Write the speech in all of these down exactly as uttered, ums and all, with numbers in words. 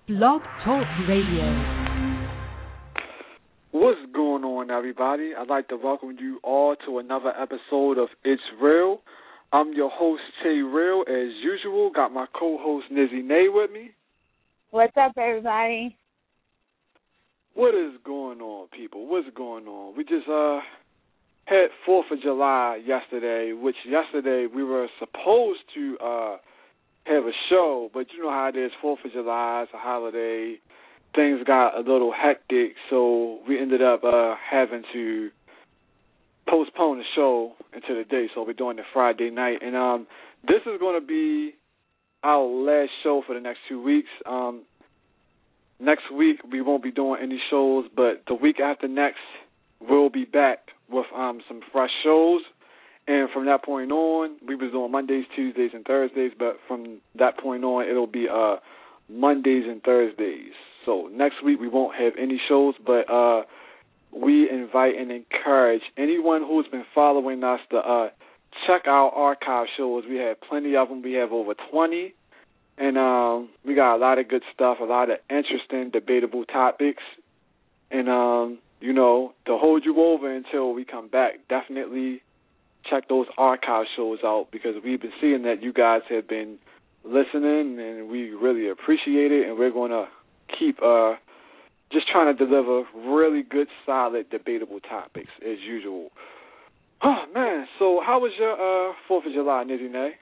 Blog Talk Radio. What's going on, everybody? I'd like to welcome you all to another episode of It's Real. I'm your host, Che Real, as usual. Got my co-host, Nizzy Nay, with me. What's up, everybody? What is going on, people? What's going on? We just uh had fourth of July yesterday, which yesterday we were supposed to uh have a show, but you know how it is, fourth of July, it's a holiday. Things got a little hectic, so we ended up uh, having to postpone the show into the day, so we're doing it Friday night. And um, this is going to be our last show for the next two weeks. Um, next week, we won't be doing any shows, but the week after next, we'll be back with um, some fresh shows. And from that point on, we was doing Mondays, Tuesdays, and Thursdays, but from that point on, it'll be uh, Mondays and Thursdays. So next week we won't have any shows, but uh, we invite and encourage anyone who's been following us to uh, check our archive shows. We have plenty of them. We have over twenty, and um, we got a lot of good stuff, a lot of interesting, debatable topics. And, um, you know, to hold you over until we come back, definitely check those archive shows out, because we've been seeing that you guys have been listening, and we really appreciate it, and we're going to keep uh, just trying to deliver really good, solid, debatable topics as usual. Oh, man. So how was your uh, fourth of July, Nizzy Nay?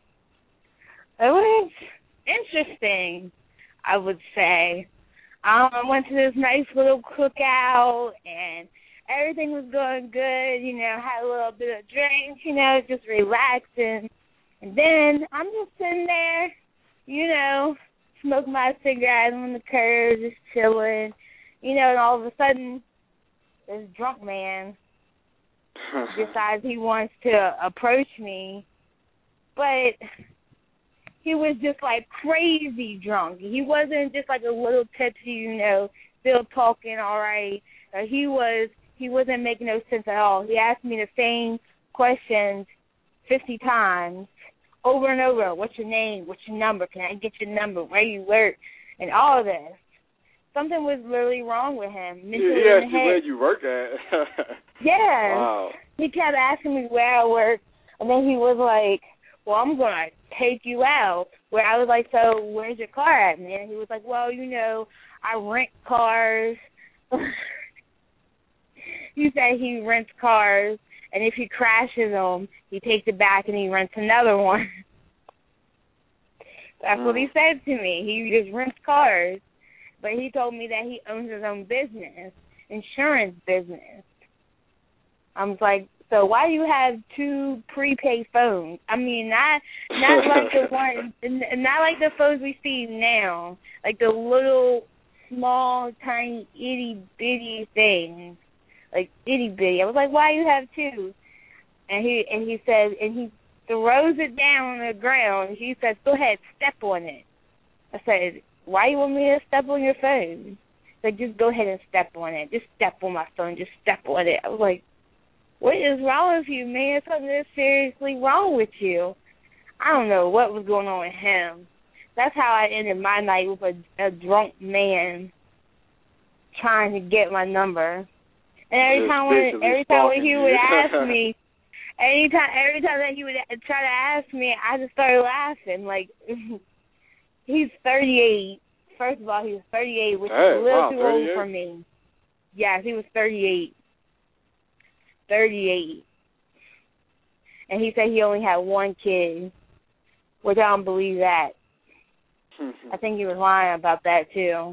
It was interesting, I would say. Um, I went to this nice little cookout, and everything was going good, you know, had a little bit of drink, you know, just relaxing. And then I'm just sitting there, you know, smoking my cigarette on the curb, just chilling, you know, and all of a sudden, this drunk man decides he wants to approach me, but he was just like crazy drunk. He wasn't just like a little tipsy, you know, still talking all right. Uh, he was, he wasn't making no sense at all. He asked me the same questions fifty times. Over and over, what's your name, what's your number, can I get your number, where you work, and all of this. Something was really wrong with him. Yeah, he asked you where you work at. Yeah. Wow. He kept asking me where I work, and then he was like, well, I'm going to take you out. Where I was like, so where's your car at, man? He was like, well, you know, I rent cars. He said he rents cars. And if he crashes them, he takes it back and he rents another one. That's mm. what he said to me. He just rents cars. But he told me that he owns his own business, insurance business. I was like, so why do you have two prepaid phones? I mean, not not like the one, not like the phones we see now, like the little, small, tiny, itty bitty things. Like itty bitty. I was like, why you have two? And he and he said, and he throws it down on the ground. He says, go ahead, step on it. I said, why you want me to step on your phone? He's like, just go ahead and step on it. Just step on my phone. Just step on it. I was like, what is wrong with you, man? Something is seriously wrong with you. I don't know what was going on with him. That's how I ended my night, with a, a drunk man trying to get my number. And every time when every time when he would ask me, anytime every time that he would try to ask me, I just started laughing. Like, he's thirty-eight. First of all, he was thirty-eight, which hey, is a little wow, too thirty-eight? Old for me. Yes, he was thirty-eight. thirty-eight. And he said he only had one kid, which I don't believe that. I think he was lying about that too.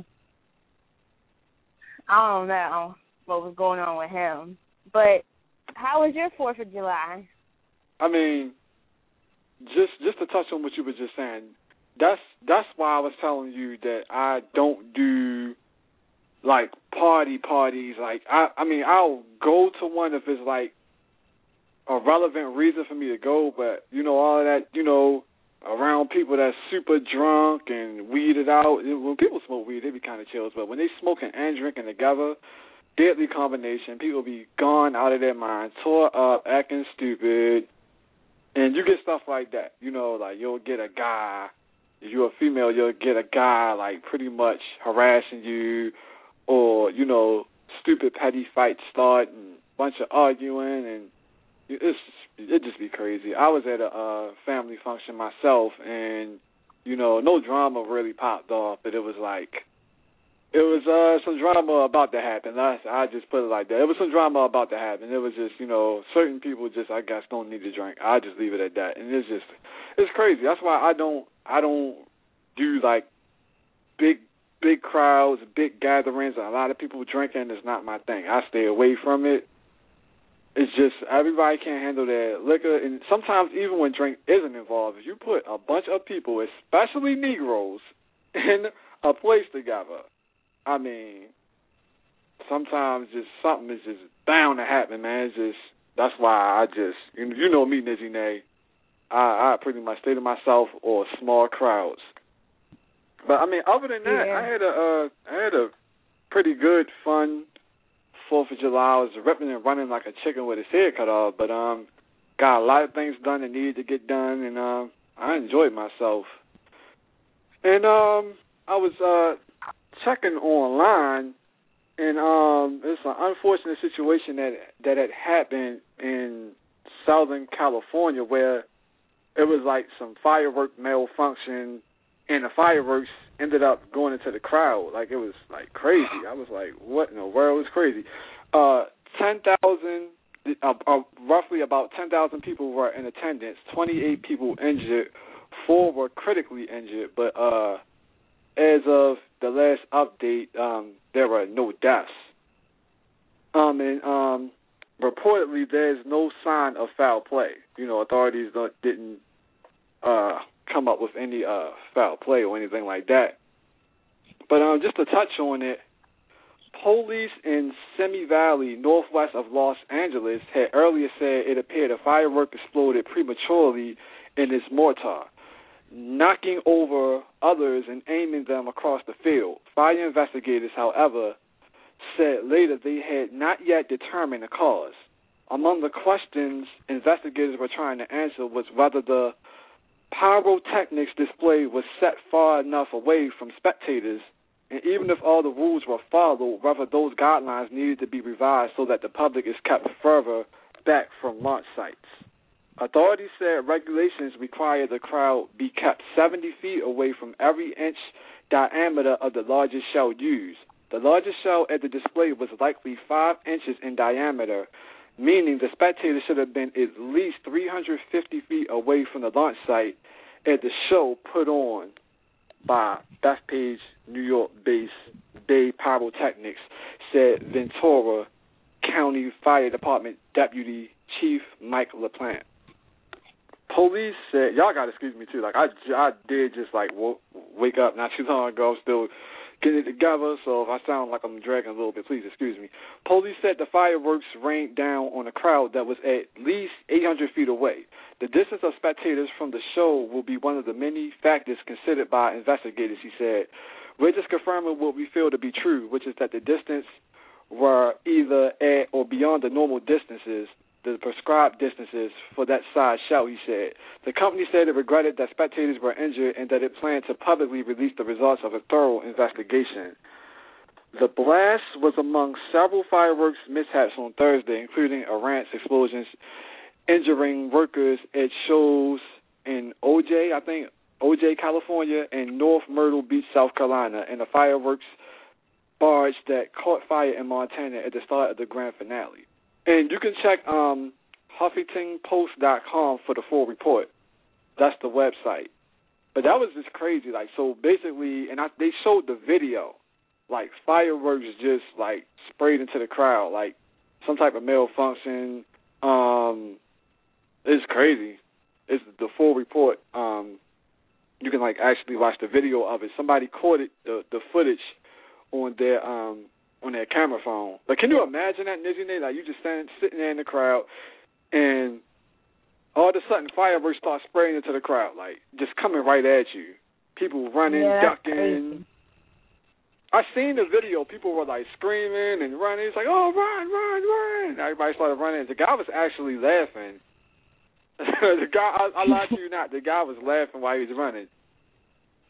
I don't know what was going on with him. But how was your fourth of July? I mean, just just to touch on what you were just saying, that's that's why I was telling you that I don't do, like, party parties. Like, I, I mean, I'll go to one if it's, like, a relevant reason for me to go, but, you know, all of that, you know, around people that's super drunk and weeded out. When people smoke weed, they be kind of chills, but when they smoking and drinking together, deadly combination. People be gone out of their mind, tore up, acting stupid, and you get stuff like that. You know, like you'll get a guy, if you're a female, you'll get a guy like pretty much harassing you, or you know, stupid petty fights start and a bunch of arguing, and it's it just be crazy. I was at a uh, family function myself, and you know, no drama really popped off, but it was like it was uh, some drama about to happen. I, I just put it like that. It was some drama about to happen. It was just, you know, certain people just, I guess, don't need to drink. I just leave it at that, and it's just, it's crazy. That's why I don't, I don't do like big, big crowds, big gatherings. A lot of people drinking is not my thing. I stay away from it. It's just everybody can't handle their liquor, and sometimes even when drink isn't involved, if you put a bunch of people, especially Negroes, in a place together, I mean, sometimes just something is just bound to happen, man. It's just, that's why I just, you know me, Nizzy Nay, I, I pretty much stay to myself or small crowds. But I mean, other than that, yeah. I had a, uh, I had a pretty good, fun Fourth of July. I was ripping and running like a chicken with his head cut off, but um, got a lot of things done that needed to get done, and um, I enjoyed myself. And um, I was uh. checking online, and um, it's an unfortunate situation that that had happened in Southern California, where it was like some firework malfunction, and the fireworks ended up going into the crowd. Like, it was like crazy. I was like, what in the world? It was crazy. Uh, ten thousand, uh, uh, roughly about ten thousand people were in attendance. Twenty-eight people injured. Four were critically injured, but uh. as of the last update, um, there were no deaths. Um, and um, reportedly, there's no sign of foul play. You know, authorities don't, didn't uh, come up with any uh, foul play or anything like that. But um, just to touch on it, police in Simi Valley, northwest of Los Angeles, had earlier said it appeared a firework exploded prematurely in its mortar, knocking over others and aiming them across the field. Fire investigators, however, said later they had not yet determined the cause. Among the questions investigators were trying to answer was whether the pyrotechnics display was set far enough away from spectators, and even if all the rules were followed, whether those guidelines needed to be revised so that the public is kept further back from launch sites. Authorities said regulations require the crowd be kept seventy feet away from every inch diameter of the largest shell used. The largest shell at the display was likely five inches in diameter, meaning the spectators should have been at least three hundred fifty feet away from the launch site at the show put on by Bethpage, New York-based Bay Pyrotechnics, said Ventura County Fire Department Deputy Chief Mike LaPlante. Police said, y'all got to excuse me too, like I, I did just like w- wake up not too long ago, still getting it together, so if I sound like I'm dragging a little bit, please excuse me. Police said the fireworks rained down on a crowd that was at least eight hundred feet away. The distance of spectators from the show will be one of the many factors considered by investigators, he said. We're just confirming what we feel to be true, which is that the distance were either at or beyond the normal distances, the prescribed distances for that size show, he said. The company said it regretted that spectators were injured and that it planned to publicly release the results of a thorough investigation. The blast was among several fireworks mishaps on Thursday, including Iran's explosions, injuring workers at shows in O J, I think, O J, California, and North Myrtle Beach, South Carolina, and a fireworks barge that caught fire in Montana at the start of the grand finale. And you can check um, Huffington Post dot com for the full report. That's the website. But that was just crazy. Like, so basically, and I, they showed the video, like fireworks just like sprayed into the crowd, like some type of malfunction. Um, it's crazy. It's the full report. Um, you can like actually watch the video of it. Somebody caught it, the the footage on their um. on their camera phone. Like, can you imagine that, Nizzy Nate? Like, you just standing, sitting there in the crowd, and all of a sudden fireworks start spraying into the crowd, like, just coming right at you. People running, yeah, ducking. I seen the video. People were, like, screaming and running. It's like, oh, run, run, run. Everybody started running. The guy was actually laughing. the guy, I, I lied to you not, the guy was laughing while he was running.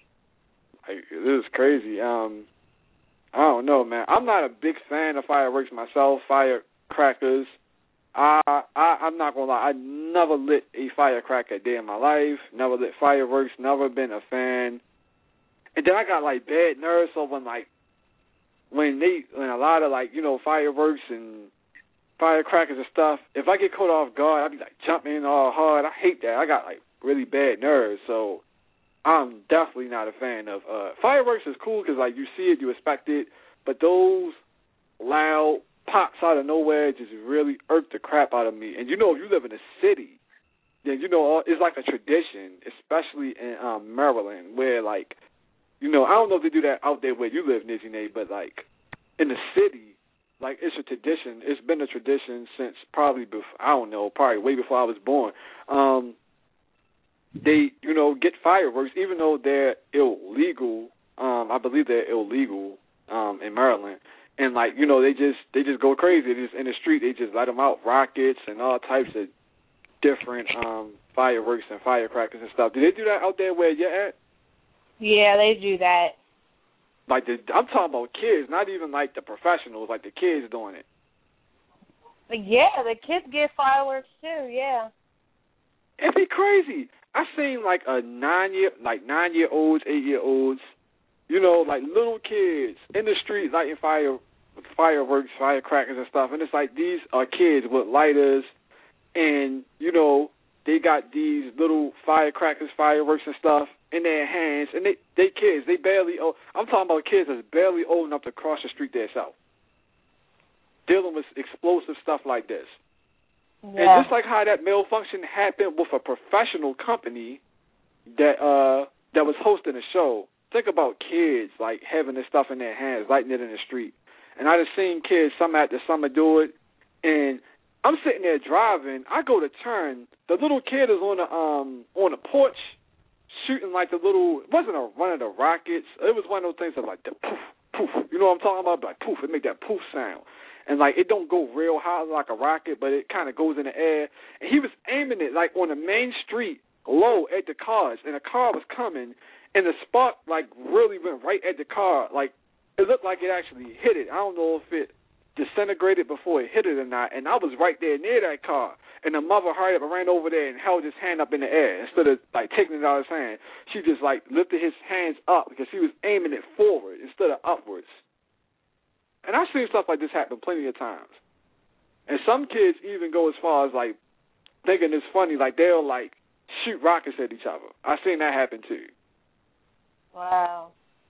Like, this is crazy. Um, I don't know, man. I'm not a big fan of fireworks myself, firecrackers. I, I, I'm not going to lie. I never lit a firecracker a day in my life, never lit fireworks, never been a fan. And then I got, like, bad nerves so when, like, when they, when a lot of, like, you know, fireworks and firecrackers and stuff, if I get caught off guard, I'll be, like, jumping all hard. I hate that. I got, like, really bad nerves, so I'm definitely not a fan of, uh, fireworks is cool because, like, you see it, you expect it, but those loud pops out of nowhere just really irk the crap out of me. And, you know, if you live in a city, then, you know, it's like a tradition, especially in um, Maryland, where, like, you know, I don't know if they do that out there where you live, Nizzy Nate, but, like, in the city, like, it's a tradition. It's been a tradition since probably, before, I don't know, probably way before I was born. Um, they, you know, get fireworks, even though they're illegal. Um, I believe they're illegal um, in Maryland. And, like, you know, they just they just go crazy. They just, in the street, they just let them out, rockets and all types of different um, fireworks and firecrackers and stuff. Do they do that out there where you're at? Yeah, they do that. Like, the, I'm talking about kids, not even, like, the professionals, like the kids doing it. But yeah, the kids get fireworks, too, yeah. It'd be crazy. I seen, like, a nine-year, like, nine-year-olds, eight-year-olds, you know, like, little kids in the street lighting fire, fireworks, firecrackers and stuff, and it's like these are kids with lighters, and, you know, they got these little firecrackers, fireworks and stuff in their hands, and they they kids, they barely, oh, I'm talking about kids that's barely old enough to cross the street themselves, dealing with explosive stuff like this. Yeah. And just like how that malfunction happened with a professional company that uh that was hosting a show, think about kids, like, having this stuff in their hands, lighting it in the street. And I just seen kids, some after summer, do it, and I'm sitting there driving. I go to turn. The little kid is on the um on the porch shooting like the little. It wasn't a, one of the rockets. It was one of those things that like the poof poof. You know what I'm talking about? Like poof, it make that poof sound. And like it don't go real high like a rocket, but it kind of goes in the air. And he was aiming it like on the main street, low at the cars, and a car was coming, and the spark like really went right at the car. Like it looked like it actually hit it. I don't know if it disintegrated before it hit it or not, and I was right there near that car, and the mother hurried up and ran over there and held his hand up in the air instead of like taking it out of his hand. She just like lifted his hands up because he was aiming it forward instead of upwards. And I've seen stuff like this happen plenty of times. And some kids even go as far as like thinking it's funny, like they'll like shoot rockets at each other. I've seen that happen too. Wow.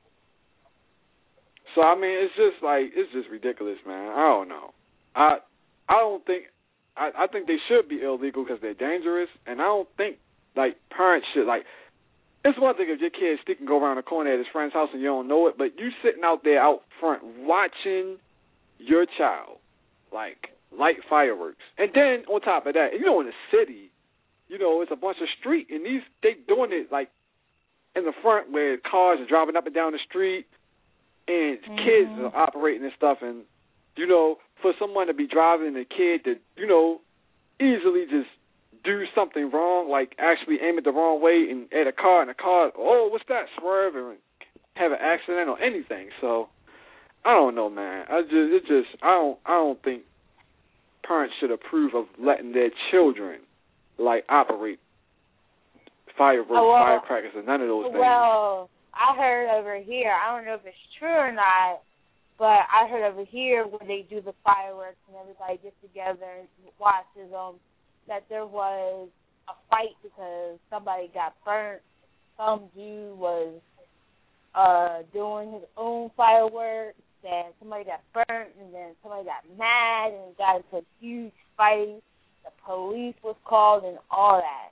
So I mean, it's just like it's just ridiculous, man. I don't know. I I don't think I, I think they should be illegal because they're dangerous, and I don't think like parents should like. It's one thing if your kid stick and go around the corner at his friend's house and you don't know it, but you sitting out there out front watching your child like light fireworks, and then on top of that, you know, in the city, you know, it's a bunch of street, and these they doing it like in the front where cars are driving up and down the street. And mm-hmm. kids are operating and stuff, and, you know, for someone to be driving a kid to, you know, easily just do something wrong, like actually aim it the wrong way and at a car, and a car, oh, what's that, swerve and have an accident or anything. So, I don't know, man. I just, it just, I don't, I don't think parents should approve of letting their children, like, operate fireworks, oh, well, firecrackers, and none of those things. Well, I heard over here, I don't know if it's true or not, but I heard over here where they do the fireworks and everybody gets together and watches them, that there was a fight because somebody got burnt. Some dude was uh, doing his own fireworks, and somebody got burnt, and then somebody got mad and got into a huge fight. The police was called and all that.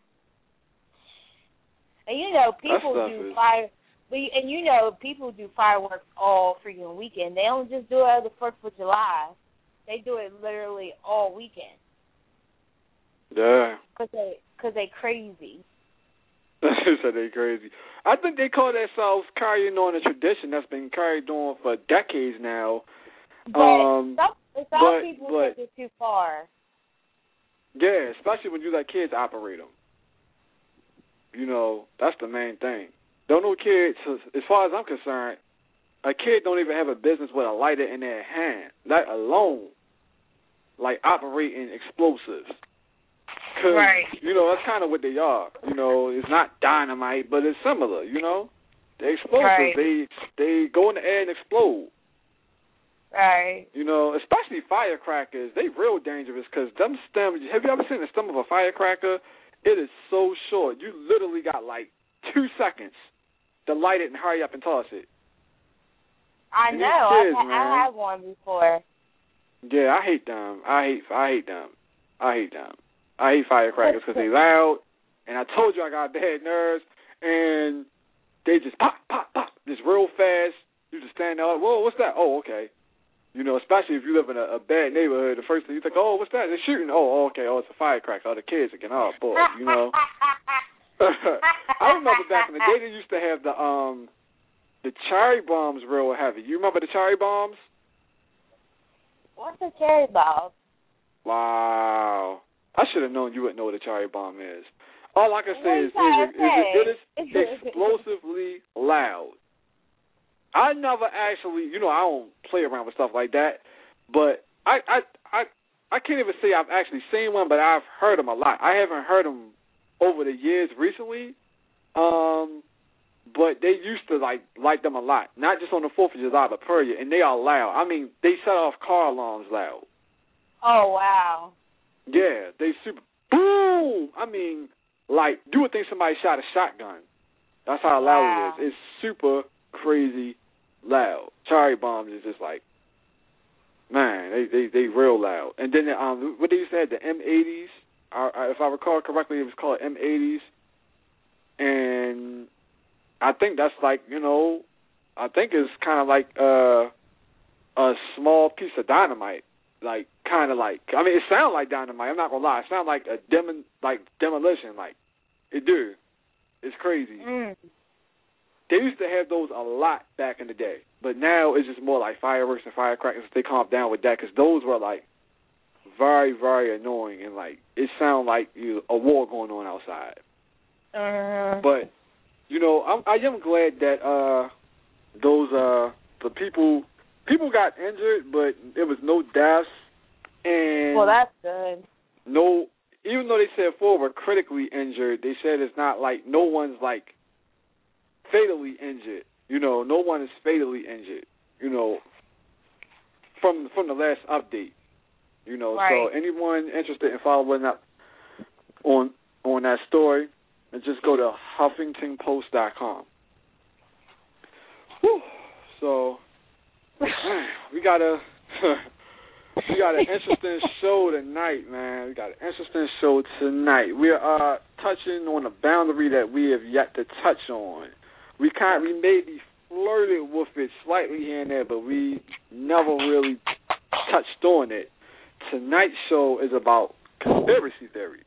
And, you know, people do is... fire... But, and you know, people do fireworks all freaking weekend. They don't just do it on the first of July. They do it literally all weekend. Yeah. Because they, cause they crazy. So they crazy. I think they call themselves carrying on a tradition that's been carried on for decades now. But um, some, some but, people but, take it too far. Yeah, especially when you let kids operate them. You know, that's the main thing. don't no kids, as far as I'm concerned, a kid don't even have a business with a lighter in their hand, let alone, like, operating explosives. Cause, right. you know, that's kind of what they are. You know, it's not dynamite, but it's similar, you know. The explosives, Right. they they go in the air and explode. Right. You know, especially firecrackers, they real dangerous because them stems, have you ever seen the stem of a firecracker? It is so short. You literally got like two seconds to light it and hurry up and toss it. I and know. Kids, I, I have one before. Yeah, I hate them. I hate I hate them. I hate them. I hate firecrackers because they loud, and I told you I got bad nerves, and they just pop, pop, pop, just real fast. You just stand there, whoa, what's that? Oh, okay. You know, especially if you live in a, a bad neighborhood, the first thing you think, oh, what's that? They're shooting. Oh, okay. Oh, it's a firecracker. Oh, the kids are getting all bored, you know. I remember back in the day they used to have the um the cherry bombs real heavy. You remember the cherry bombs? What's a cherry bomb? Wow. I should have known you wouldn't know what a cherry bomb is. All I can say is, is, What is, is it is explosively loud. I never actually, you know, I don't play around with stuff like that, but I I I, I can't even say I've actually seen one, but I've heard them a lot. I haven't heard them over the years recently, um, but they used to like like them a lot, not just on the fourth of July, but period, and they are loud. I mean, they set off car alarms loud. Oh, wow. Yeah, they super, boom! I mean, like, you would think somebody shot a shotgun. That's how loud Wow. it is. It's super crazy loud. Cherry bombs is just like, man, they they, they real loud. And then um, what they used to have, the M eighties. I, I, if I recall correctly, it was called M eighties. And I think that's like, you know, I think it's kind of like uh, a small piece of dynamite. Like, kind of like, I mean, it sounds like dynamite. I'm not going to lie. It sounds like a dem- like demolition. Like, it do. It's crazy. Mm. They used to have those a lot back in the day, but now it's just more like fireworks and firecrackers. They calm down with that because those were like very, very annoying and like it sounded like you know, a war going on outside. Uh, But you know, I'm, I am glad that uh, those uh, the people people got injured, but there was no deaths and well, that's good. no. Even though they said four were critically injured, they said it's not like no one's like fatally injured. You know, no one is fatally injured. You know, from from the last update. You know, Right. so anyone interested in following up on on that story, just go to Huffington Post dot com. Whew. So man, we got a we got an interesting show tonight, man. We got an interesting show tonight. We are uh, touching on a boundary that we have yet to touch on. We kind we maybe flirted with it slightly here and there, but we never really touched on it. Tonight's show is about conspiracy theories.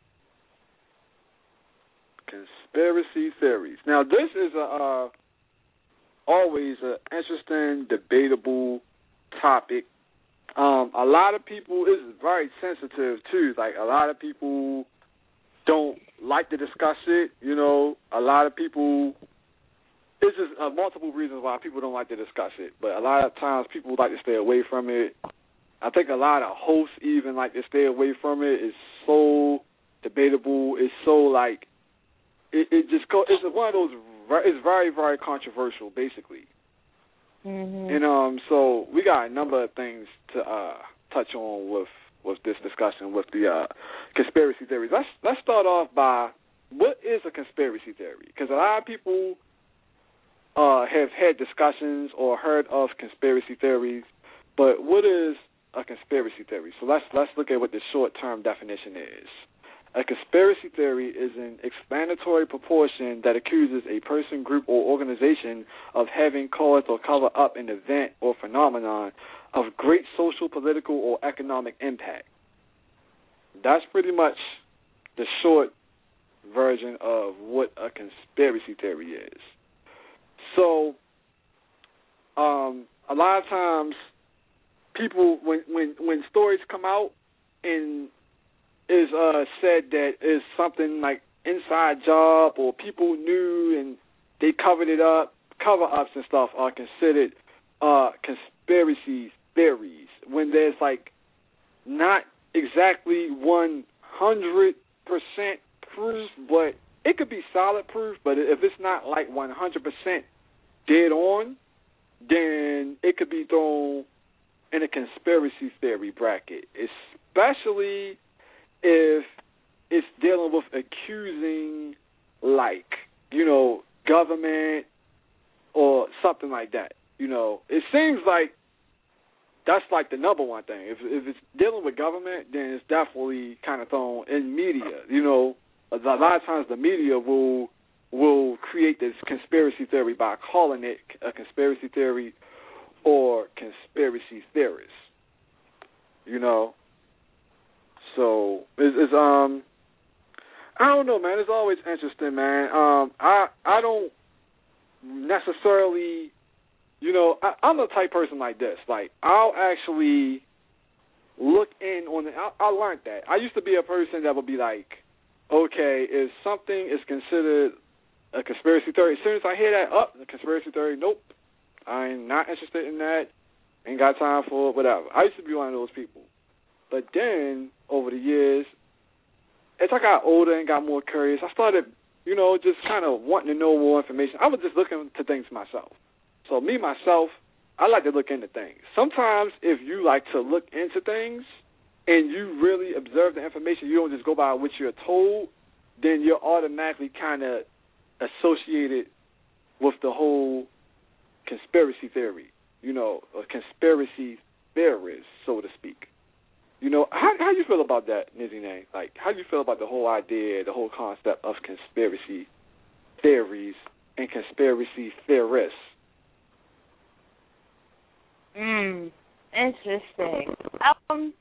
Conspiracy theories. Now, this is a uh, always an interesting, debatable topic. Um, a lot of people, it's very sensitive, too. Like, a lot of people don't like to discuss it. You know, a lot of people... There's just uh, multiple reasons why people don't like to discuss it, but a lot of times people like to stay away from it. I think a lot of hosts even like to stay away from it. It's so debatable. It's so like it, it just go. It's one of those. It's very very controversial, basically. Mm-hmm. And um, so we got a number of things to uh, touch on with with this discussion with the uh, conspiracy theories. Let's let's start off by what is a conspiracy theory? Because a lot of people Uh, have had discussions or heard of conspiracy theories, but what is a conspiracy theory? So let's let's look at what the short-term definition is. A conspiracy theory is an explanatory proportion that accuses a person, group, or organization of having caused or covered up an event or phenomenon of great social, political, or economic impact. That's pretty much the short version of what a conspiracy theory is. So, um, a lot of times, people when when when stories come out and is uh, said that is something like inside job or people knew and they covered it up. Cover-ups and stuff are considered uh, conspiracy theories when there's like not exactly one hundred percent proof, but it could be solid proof. But if it's not like one hundred percent dead on, then it could be thrown in a conspiracy theory bracket, especially if it's dealing with accusing, like, you know, government or something like that. You know, it seems like that's like the number one thing. If if it's dealing with government, then it's definitely kind of thrown in media. You know, a lot of times the media will will create this conspiracy theory by calling it a conspiracy theory or conspiracy theorist. You know, so it's, it's um I don't know, man. It's always interesting, man. Um, I I don't necessarily, you know, I, I'm the type person like this. Like, I'll actually look in on it. I, I learned that. I used to be a person that would be like, okay, if something is considered a conspiracy theory, as soon as I hear that, up, oh, a conspiracy theory, nope, I'm not interested in that. Ain't got time for it, whatever. I used to be one of those people. But then, over the years, as I got older and got more curious, I started, you know, just kind of wanting to know more information. I was just looking to things myself. So me, myself, I like to look into things. Sometimes if you like to look into things and you really observe the information, you don't just go by what you're told, then you're automatically kind of associated with the whole conspiracy theory, you know, a conspiracy theorist, so to speak. You know, how how do you feel about that, Nizzy Name? Like, how do you feel about the whole idea, the whole concept of conspiracy theories and conspiracy theorists? Mm, interesting. Um,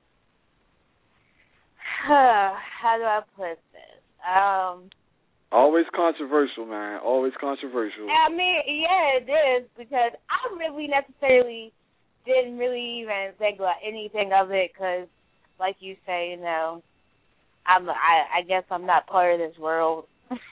huh, how do I put this? Um, always controversial, man. Always controversial. I mean, yeah, it is, because I really necessarily didn't really even think about anything of it, because, like you say, you know, I'm, I, I guess I'm not part of this world.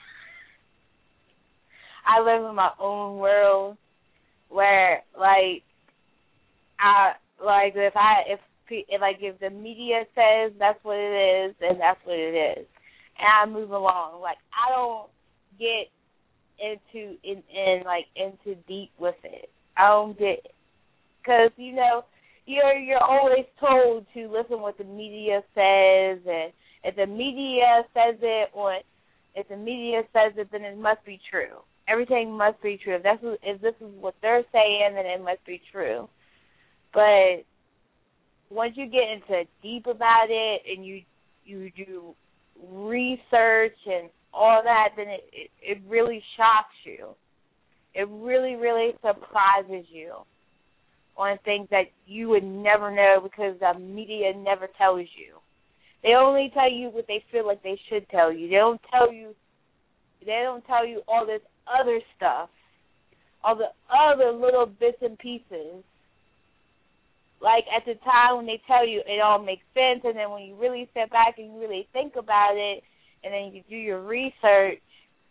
I live in my own world where, like, I like if I if if like if the media says that's what it is, then that's what it is, and I move along. Like, I don't get into in, in like into deep with it. I don't get, because you know. You're you're always told to listen what the media says, and if the media says it, or if the media says it, then it must be true. Everything must be true. If that's what, if this is what they're saying, then it must be true. But once you get into deep about it and you you do research and all that, then it, it, it really shocks you. It really, really surprises you on things that you would never know because the media never tells you. They only tell you what they feel like they should tell you. They don't tell you they don't tell you all this other stuff, all the other little bits and pieces. Like, at the time when they tell you, it all makes sense, and then when you really sit back and you really think about it, and then you do your research,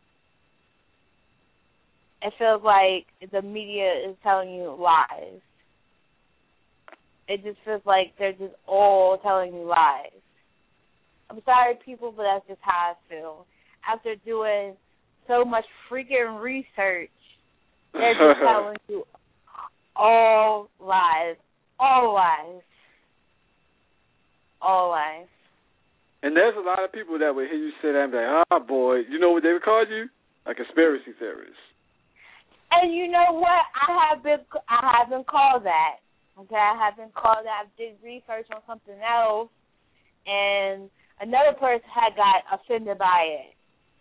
it feels like the media is telling you lies. It just feels like they're just all telling you lies. I'm sorry, people, but that's just how I feel. After doing so much freaking research, they're just telling you all lies. All lies. All lies. And there's a lot of people that would hear you say that and be like, oh, boy, you know what they would call you? A conspiracy theorist. And you know what? I have been I have been called that. Okay, I have been called that. I did research on something else, and another person had got offended by it.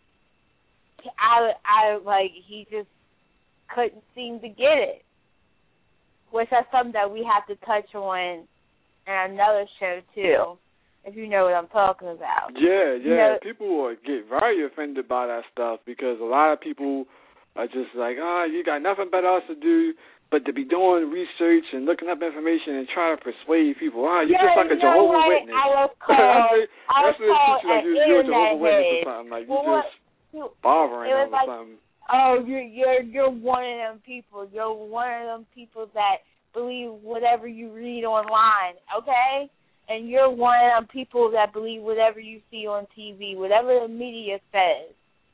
I, I like, he just couldn't seem to get it, which that's something that we have to touch on in another show, too, if you know what I'm talking about. Yeah, yeah. You know, people will get very offended by that stuff because a lot of people are just like, oh, you got nothing better else to do but to be doing research and looking up information and trying to persuade people. Ah, you're yeah, just like a Jehovah's what? Witness. I was called, I was That's what called you like, an you're a internet Jehovah's Witness head. or something. Like, well, you just what? bothering it them was like, or something. oh, you're you're you're one of them people. You're one of them people that believe whatever you read online, okay? And you're one of them people that believe whatever you see on T V, whatever the media says.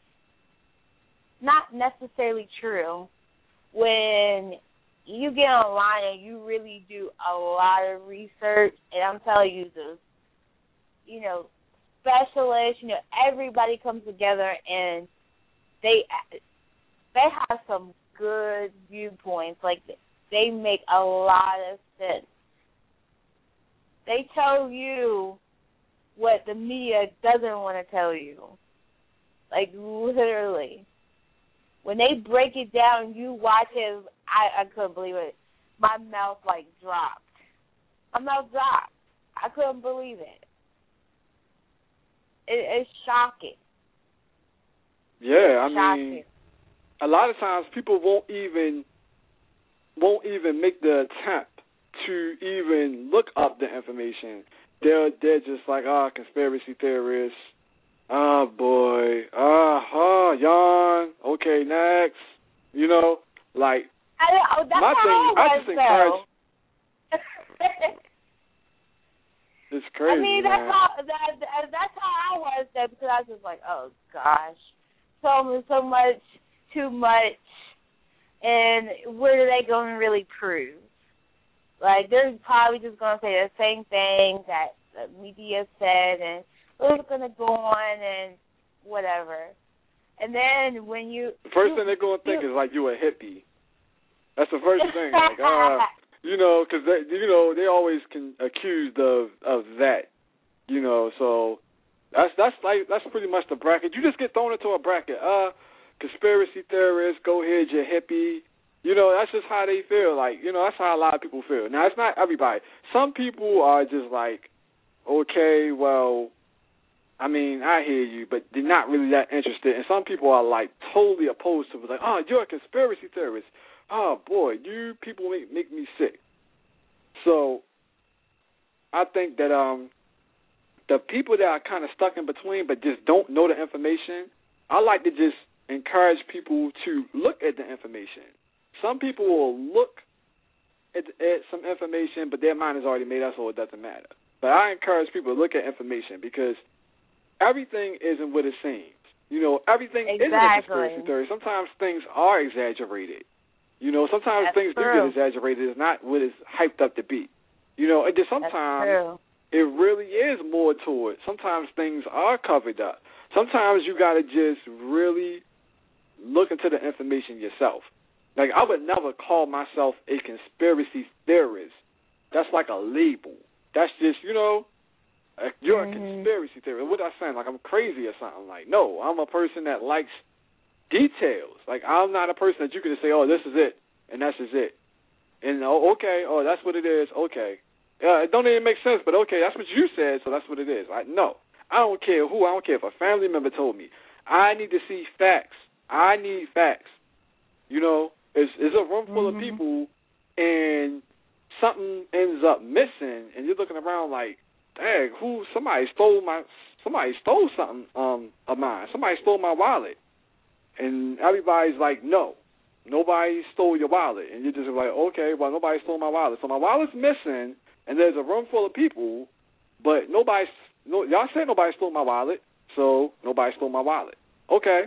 Not necessarily true. When you get online and you really do a lot of research, and I'm telling you this, you know, specialists, you know, everybody comes together and they they have some good viewpoints. Like, they make a lot of sense. They tell you what the media doesn't want to tell you. Like, literally. When they break it down, you watch it, I, I couldn't believe it. My mouth, like, dropped. My mouth dropped. I couldn't believe it. it it's shocking. Yeah, it's I shocking. mean, a lot of times people won't even won't even make the attempt to even look up the information. They're they're just like, ah, oh, conspiracy theorists. Oh boy. Ah, uh, oh, yawn. Okay, next. You know, like I, oh, that's my how thing. I, I was, just encourage. It's crazy. I mean, man. that's how that, that's how I was though, because I was just like, oh gosh, so so much, too much, and what are they going to really prove? Like, they're probably just going to say the same thing that the media said, and we're going to go on and whatever. And then when you... The first you, thing they're going to think you, is, like, you a hippie. That's the first thing. Like, ah, uh, you know, because, you know, they always can accused of, of that, you know, so that's, that's, like, that's pretty much the bracket. You just get thrown into a bracket. Uh, conspiracy theorists, go ahead, you're hippie. You know, that's just how they feel. Like, you know, that's how a lot of people feel. Now, it's not everybody. Some people are just like, okay, well, I mean, I hear you, but they're not really that interested. And some people are, like, totally opposed to it. Like, oh, you're a conspiracy theorist. Oh, boy, you people make, make me sick. So I think that um, the people that are kind of stuck in between but just don't know the information, I like to just encourage people to look at the information. Some people will look at, at some information, but their mind is already made up, so it doesn't matter. But I encourage people to look at information because everything isn't what it seems. You know, everything exactly. isn't a conspiracy theory. Sometimes things are exaggerated. You know, sometimes That's things true. do get exaggerated. It's not what it's hyped up to be. You know, and then sometimes it really is more to it. Sometimes things are covered up. Sometimes you got to just really look into the information yourself. Like, I would never call myself a conspiracy theorist. That's like a label. That's just, you know, you're mm-hmm. a conspiracy theorist. What I sound like? I'm crazy or something. Like, no, I'm a person that likes details. Like, I'm not a person that you can just say, oh, this is it, and that's just it. And, oh, okay, oh, that's what it is, okay. Uh, it don't even make sense, but okay, that's what you said, so that's what it is. Like, no, I don't care who. I don't care if a family member told me. I need to see facts. I need facts. You know, it's, it's a room full mm-hmm. of people, and something ends up missing, and you're looking around like, dang, who? Somebody stole my, somebody stole something um of mine. Somebody stole my wallet, and everybody's like, no, nobody stole your wallet, and you're just like, okay, well, nobody stole my wallet, so my wallet's missing, and there's a room full of people, but nobody, no, y'all said nobody stole my wallet, so nobody stole my wallet, okay?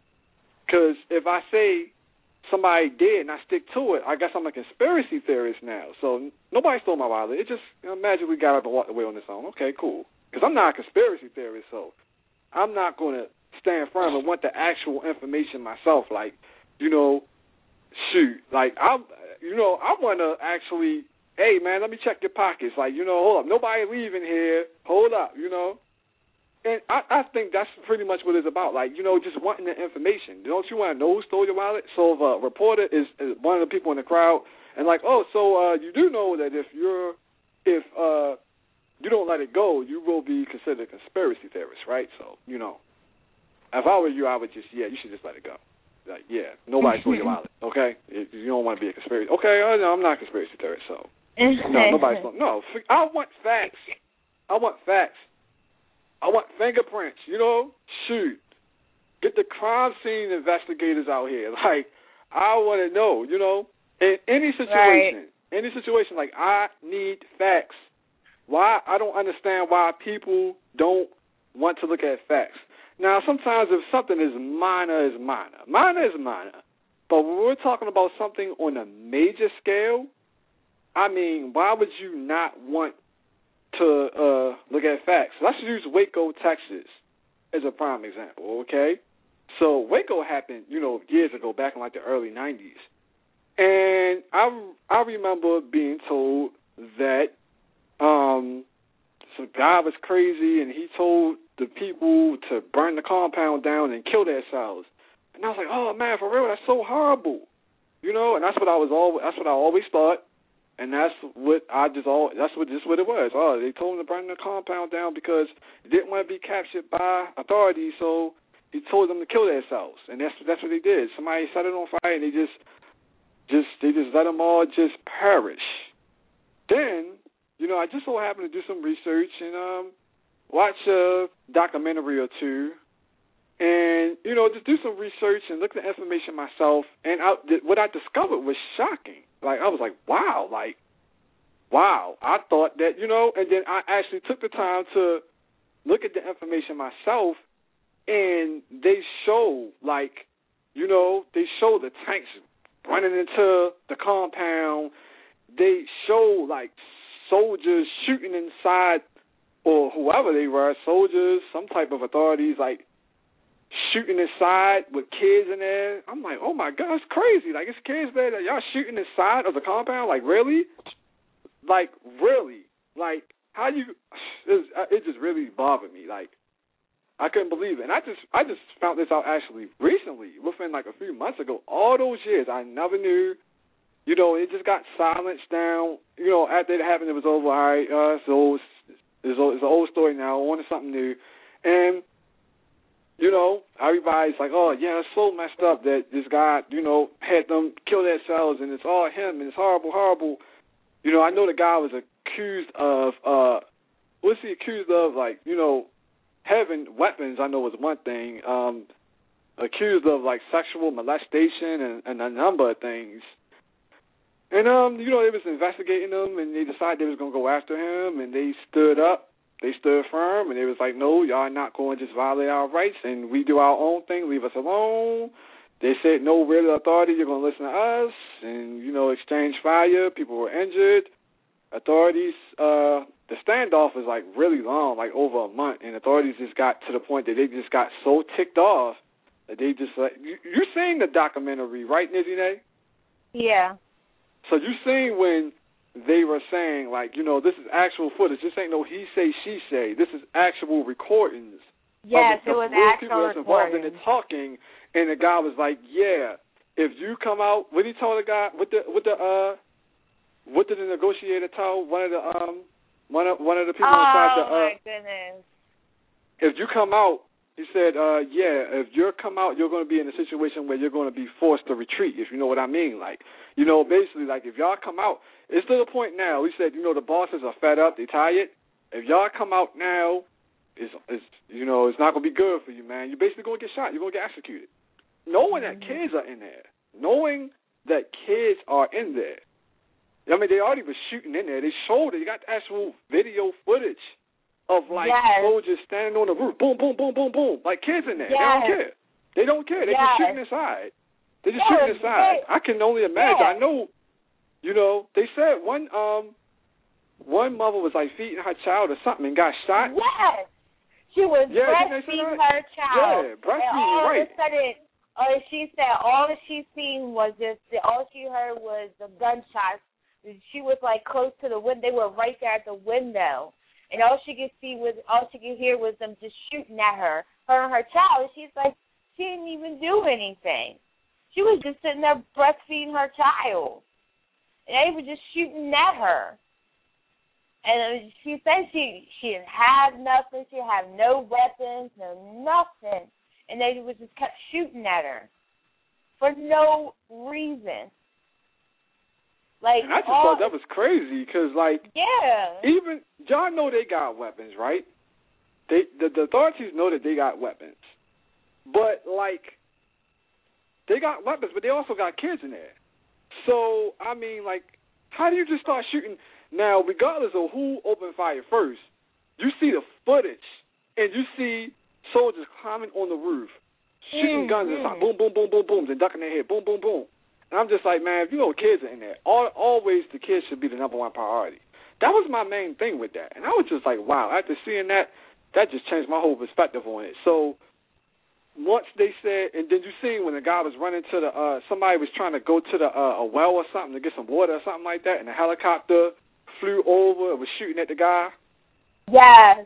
Because if I say somebody did and I stick to it, I guess I'm a conspiracy theorist now. So nobody stole my wallet. It just, you know, magically got up and walked away on its own. Okay, cool. Because I'm not a conspiracy theorist, so I'm not going to stand firm and want the actual information myself. Like, you know, shoot, like, I, you know, I want to actually, hey, man, let me check your pockets. Like, you know, hold up. Nobody leaving here. Hold up, you know. And I, I think that's pretty much what it's about. Like, you know, just wanting the information. Don't you want to know who stole your wallet? So if a reporter is, is one of the people in the crowd and like, oh, so uh, you do know that if you're, if uh, you don't let it go, you will be considered a conspiracy theorist, right? So, you know, if I were you, I would just, yeah, you should just let it go. Like, yeah, nobody stole your wallet, okay? If you don't want to be a conspiracy. Okay, uh, no, I'm not a conspiracy theorist, so. No, nobody stole. No, I want facts. I want facts. I want fingerprints, you know? Shoot. Get the crime scene investigators out here. Like, I want to know, you know, in any situation, right. any situation, like, I need facts. Why? I don't understand why people don't want to look at facts. Now, sometimes if something is minor, is minor. Minor is minor. But when we're talking about something on a major scale, I mean, why would you not want to uh, look at facts? Let's use Waco, Texas as a prime example, okay? So Waco happened, you know, years ago, back in like the early nineties. And I, I remember being told that um, some guy was crazy and he told the people to burn the compound down and kill themselves. And I was like, oh, man, for real, that's so horrible. You know, and that's what I was always, that's what I always thought. And that's what I just all, that's what, just what it was. Oh, they told him to burn the compound down because they didn't want to be captured by authorities, so he told them to kill themselves, and that's that's what they did. Somebody set it on fire, and they just, just they just let them all just perish. Then, you know, I just so happened to do some research and um, watch a documentary or two, and you know, just do some research and look at the information myself. And I, what I discovered was shocking. Like I was like, wow, like, wow. I thought that, you know, and then I actually took the time to look at the information myself. And they show, like, you know, they show the tanks running into the compound. They show, like, soldiers shooting inside, or whoever they were, soldiers, some type of authorities, like, shooting inside with kids in there. I'm like, oh, my God, it's crazy. Like, it's kids there that y'all shooting inside of the compound? Like, really? Like, really? Like, how you – it just really bothered me, like. I couldn't believe it. And I just I just found this out actually recently, within like a few months ago. All those years, I never knew. You know, it just got silenced down. You know, after it happened, it was over. All right, uh, so it's, it's, it's an old story now. I wanted something new. And, you know, everybody's like, oh, yeah, it's so messed up that this guy, you know, had them kill themselves, and it's all him, and it's horrible, horrible. You know, I know the guy was accused of, uh, what's he accused of, like, you know, having weapons, I know, was one thing. Um, accused of like sexual molestation and, and a number of things. And um, you know, they was investigating him, and they decided they was gonna go after him, and they stood up, they stood firm, and they was like, no, y'all are not going to just violate our rights, and we do our own thing, leave us alone. They said, no, we're the authority, you're gonna listen to us, and you know, exchange fire. People were injured. Authorities. Uh, The standoff was, like, really long, like, over a month, and authorities just got to the point that they just got so ticked off that they just, like, you, you seen the documentary, right, Nizine? Yeah. So you seen when they were saying, like, you know, this is actual footage. This ain't no he say, she say. This is actual recordings. Yes, of the, it was of actual people that's involved in recordings. the talking, and the guy was like, yeah, if you come out, what did he tell the guy, what the, what the, uh, what did the negotiator tell one of the, um, One of one of the people oh, inside the. Uh, my goodness! If you come out, he said, uh, yeah, if you come out, you're going to be in a situation where you're going to be forced to retreat. If you know what I mean, like, you know, basically, like if y'all come out, it's to the point now. He said, you know, the bosses are fed up, they tired. If y'all come out now, it's, it's you know, it's not going to be good for you, man. You're basically going to get shot. You're going to get executed. Knowing mm-hmm. that kids are in there, knowing that kids are in there. I mean, they already were shooting in there. They showed it. You got actual video footage of, like, yes. soldiers standing on the roof. Boom, boom, boom, boom, boom. Like, kids in there. Yes. They don't care. They don't care. They yes. just shooting inside. They just yes. shooting inside. Yes. I can only imagine. Yes. I know, you know, they said one um one mother was, like, feeding her child or something and got shot. Yes. She was yeah, breastfeeding her child. Yeah, breastfeeding, all right. All of a sudden, uh, she said all that she seen was just, all she heard was the gunshots. She was, like, close to the window. They were right there at the window. And all she could see was, all she could hear was them just shooting at her, her and her child. And she's like, she didn't even do anything. She was just sitting there breastfeeding her child. And they were just shooting at her. And she said she, she didn't have nothing. She had no weapons, no nothing. And they was just kept shooting at her for no reason. Like, and I just all, thought that was crazy because, like, yeah. even y'all know they got weapons, right? They the, the authorities know that they got weapons. but like they got weapons, but they also got kids in there. So I mean, like, how do you just start shooting? Now, regardless of who opened fire first, you see the footage and you see soldiers climbing on the roof, shooting mm-hmm. guns and stuff, boom, boom, boom, boom, boom, and ducking their head, boom, boom, boom. And I'm just like, man, if you know kids are in there, all, always the kids should be the number one priority. That was my main thing with that. And I was just like, wow, after seeing that, that just changed my whole perspective on it. So once they said, and then you see when the guy was running to the, uh, somebody was trying to go to the uh, a well or something to get some water or something like that, and the helicopter flew over and was shooting at the guy. Yes.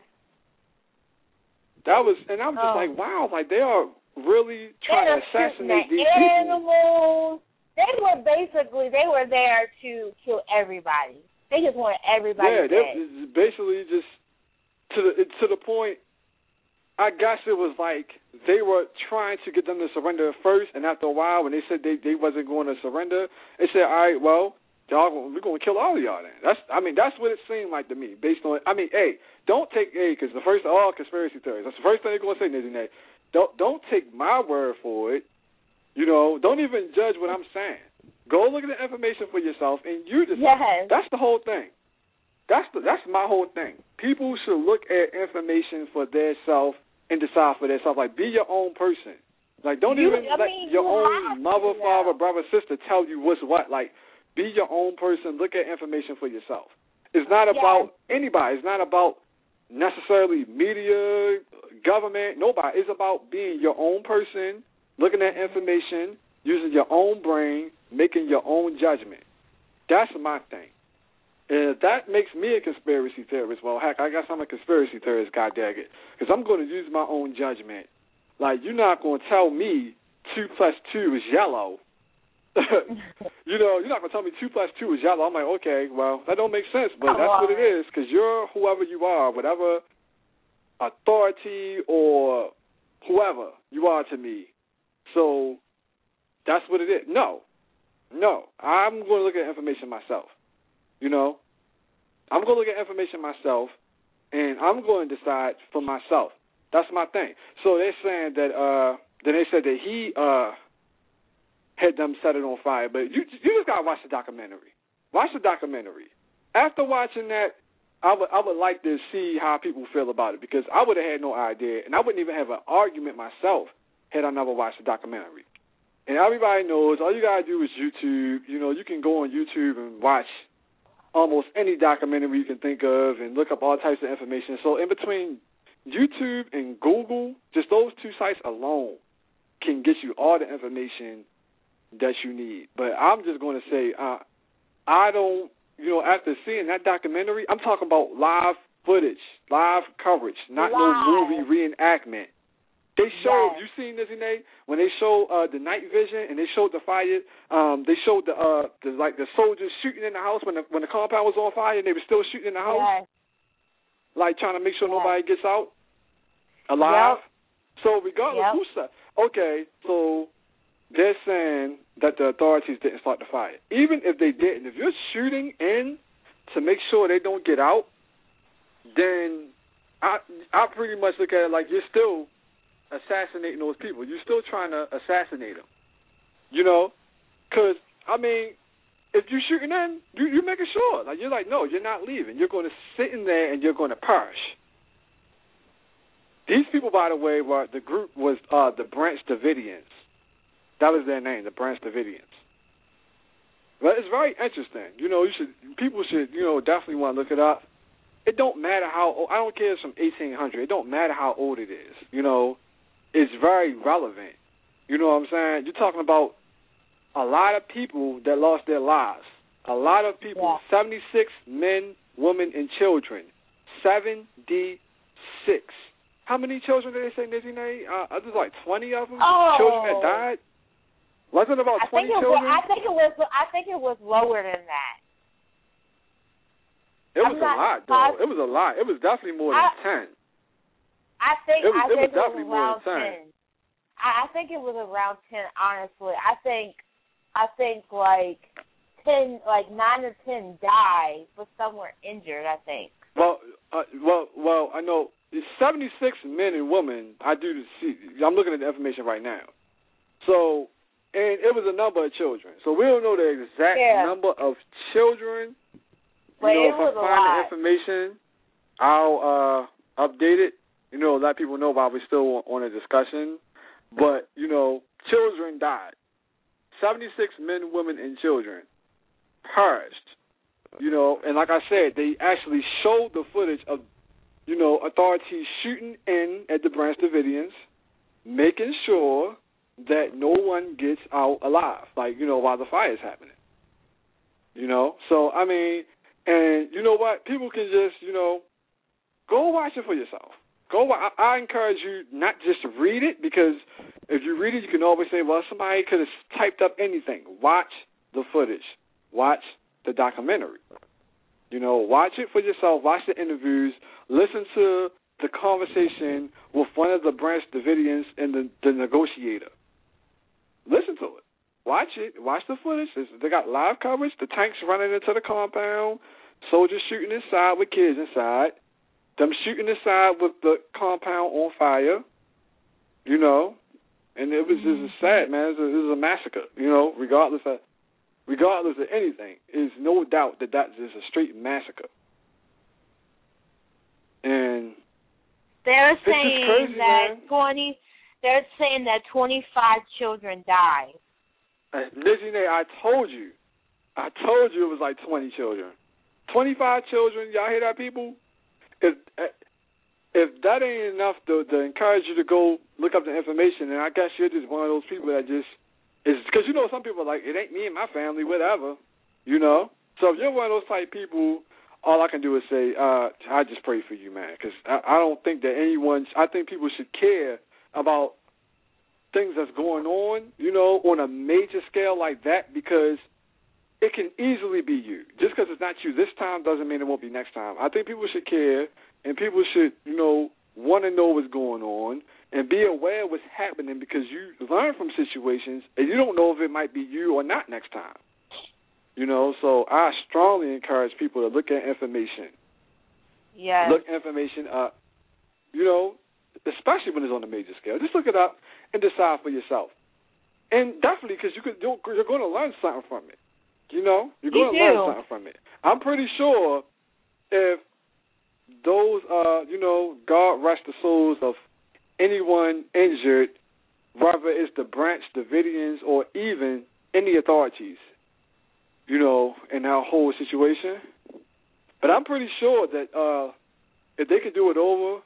That was, and I was just oh. like, wow, like they are really trying to assassinate these animals. People. They were basically, they were there to kill everybody. They just wanted everybody yeah, dead. Yeah, basically just to the to the point. I guess it was like they were trying to get them to surrender first, and after a while, when they said they, they wasn't going to surrender, they said, all right, well, y'all, we're going to kill all of y'all then. That's, I mean, that's what it seemed like to me, based on, I mean, hey, don't take, hey, because the first, all conspiracy theories, that's the first thing they're going to say, Nizzy Nay. Don't, don't take my word for it. You know, don't even judge what I'm saying. Go look at the information for yourself, and you just, yes. that's the whole thing. That's the, that's my whole thing. People should look at information for their self and decide for themselves. Like, be your own person. Like, don't you, even I let mean, your you own mother, father, brother, sister tell you what's what. Like, be your own person. Look at information for yourself. It's not yes. about anybody. It's not about necessarily media, government, nobody. It's about being your own person, looking at information, using your own brain, making your own judgment. That's my thing. And if that makes me a conspiracy theorist, well, heck, I guess I'm a conspiracy theorist, god dang it, because I'm going to use my own judgment. Like, you're not going to tell me two plus two is yellow. You know, you're not going to tell me two plus two is yellow. I'm like, okay, well, that don't make sense, but Come that's on. what it is, because you're whoever you are, whatever authority or whoever you are to me. So that's what it is. No, no, I'm going to look at information myself. You know, I'm going to look at information myself, and I'm going to decide for myself. That's my thing. So they're saying that, uh, then they said that he uh, had them set it on fire. But you you just got to watch the documentary. Watch the documentary. After watching that, I would, I would like to see how people feel about it, because I would have had no idea, and I wouldn't even have an argument myself had I never watched the documentary. And everybody knows all you got to do is YouTube. You know, you can go on YouTube and watch almost any documentary you can think of and look up all types of information. So in between YouTube and Google, just those two sites alone can get you all the information that you need. But I'm just going to say, uh, I don't, you know, after seeing that documentary, I'm talking about live footage, live coverage, not live. no movie reenactment. They showed, yes. you seen this, Nate, when they showed uh, the night vision and they showed the fire, um, they showed the, uh, the like the soldiers shooting in the house when the when the compound was on fire and they were still shooting in the house, yes. like trying to make sure yes. nobody gets out alive. Yep. So regardless yep. who said, okay, so they're saying that the authorities didn't start the fire. Even if they didn't, if you're shooting in to make sure they don't get out, then I I pretty much look at it like you're still assassinating those people. You're still trying to assassinate them, you know? Because, I mean, if you're shooting in, you, you're making sure. Like, you're like, no, you're not leaving. You're going to sit in there and you're going to perish. These people, by the way, were the group was uh, the Branch Davidians. That was their name, the Branch Davidians. But it's very interesting. You know, you should people should, you know, definitely want to look it up. It don't matter how old. I don't care if it's from eighteen hundred. It don't matter how old it is. You know, it's very relevant. You know what I'm saying? You're talking about a lot of people that lost their lives. A lot of people, yeah. seventy-six men, women, and children. seventy-six. How many children did they say, Nizzy Nay? Uh, there's like twenty of them. Oh. Children that died. Wasn't it about I twenty think it children? Was, I think it was. I think it was lower than that. It was a lot, though. It was a lot. It was definitely more than I, ten. I think it was, I it think was definitely it was around more than ten. ten. I, I think it was around ten. Honestly, I think I think like ten, like nine or ten died, but some were injured. I think. Well, uh, well, well. I know seventy-six men and women. I do see. I'm looking at the information right now. So, and it was a number of children. So we don't know the exact yeah. number of children. But you know, it if was I a find lot. the information, I'll uh, update it. You know, let people know while we're still on a discussion. But, you know, children died. seventy-six men, women, and children perished. You know, and like I said, they actually showed the footage of, you know, authorities shooting in at the Branch Davidians, making sure that no one gets out alive, like, you know, while the fire is happening. You know? So, I mean, and you know what? People can just, you know, go watch it for yourself. Go. I, I encourage you not just to read it, because if you read it, you can always say, well, somebody could have typed up anything. Watch the footage. Watch the documentary. You know, watch it for yourself. Watch the interviews. Listen to the conversation with one of the Branch Davidians and the, the negotiator. Listen to it. Watch it. Watch the footage. It's, they got live coverage. The tanks running into the compound. Soldiers shooting inside with kids inside. Them shooting inside with the compound on fire. You know, and it was just sad, man. It was, a, it was a massacre. You know, regardless of regardless of anything, there's no doubt that that is a straight massacre. And they're it's saying just crazy, that man. twenty. They're saying that twenty-five children died. Uh, Lizzie, I told you, I told you it was like twenty children, twenty-five children. Y'all hear that, people? If if that ain't enough to, to encourage you to go look up the information, then I guess you're just one of those people that just is, because you know some people are like, it ain't me and my family, whatever, you know. So if you're one of those type people, all I can do is say, uh, I just pray for you, man, because I, I don't think that anyone. I think people should care about things that's going on, you know, on a major scale like that, because it can easily be you. Just because it's not you this time doesn't mean it won't be next time. I think people should care, and people should, you know, want to know what's going on and be aware of what's happening, because you learn from situations and you don't know if it might be you or not next time. You know, so I strongly encourage people to look at information. Yeah. Look information up, you know, especially when it's on a major scale. Just look it up and decide for yourself. And definitely, because you could, you're, you're going to learn something from it. You know, you're going to learn something from it. I'm pretty sure if those, uh, you know, God rest the souls of anyone injured, whether it's the Branch Davidians or even any authorities, you know, in that whole situation. But I'm pretty sure that uh, if they could do it over,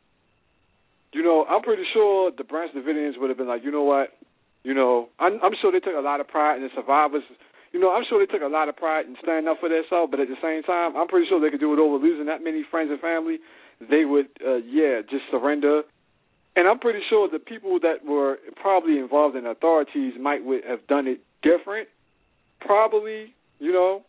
you know, I'm pretty sure the Branch Davidians would have been like, you know what, you know, I'm, I'm sure they took a lot of pride in the survivors. You know, I'm sure they took a lot of pride in standing up for themselves, but at the same time, I'm pretty sure they could do it over losing that many friends and family. They would, uh, yeah, just surrender. And I'm pretty sure the people that were probably involved in authorities might would have done it different. Probably, you know,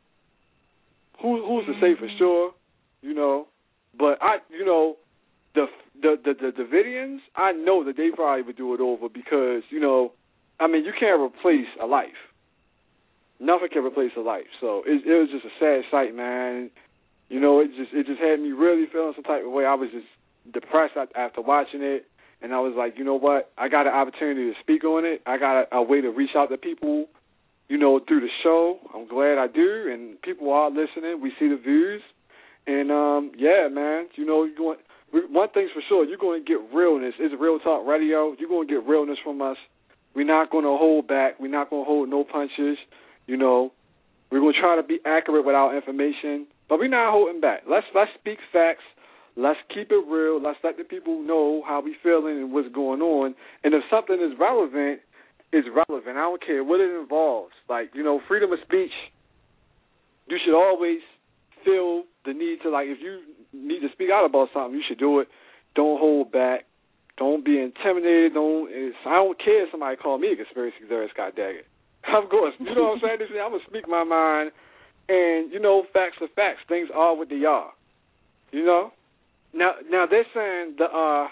who, who's to say for sure, you know. But, I, you know, the, the, the, the Davidians, I know that they probably would do it over because, you know, I mean, you can't replace a life. Nothing can replace a life. So it, it was just a sad sight, man. You know, it just it just had me really feeling some type of way. I was just depressed after watching it, and I was like, you know what? I got an opportunity to speak on it. I got a, a way to reach out to people, you know, through the show. I'm glad I do, and people are listening. We see the views, and um, yeah, man. You know, you're going. One thing's for sure, you're going to get realness. It's Real Talk Radio. You're going to get realness from us. We're not going to hold back. We're not going to hold no punches. You know, we're going to try to be accurate with our information, but we're not holding back. Let's let's speak facts. Let's keep it real. Let's let the people know how we feeling and what's going on. And if something is relevant, it's relevant. I don't care what it involves. Like, you know, freedom of speech, you should always feel the need to, like, if you need to speak out about something, you should do it. Don't hold back. Don't be intimidated. Don't. I don't care if somebody call me a conspiracy theorist, God dang it. Of course, you know what I'm saying? I'm going to speak my mind, and, you know, facts are facts. Things are what they are, you know? Now, now they're saying the, uh,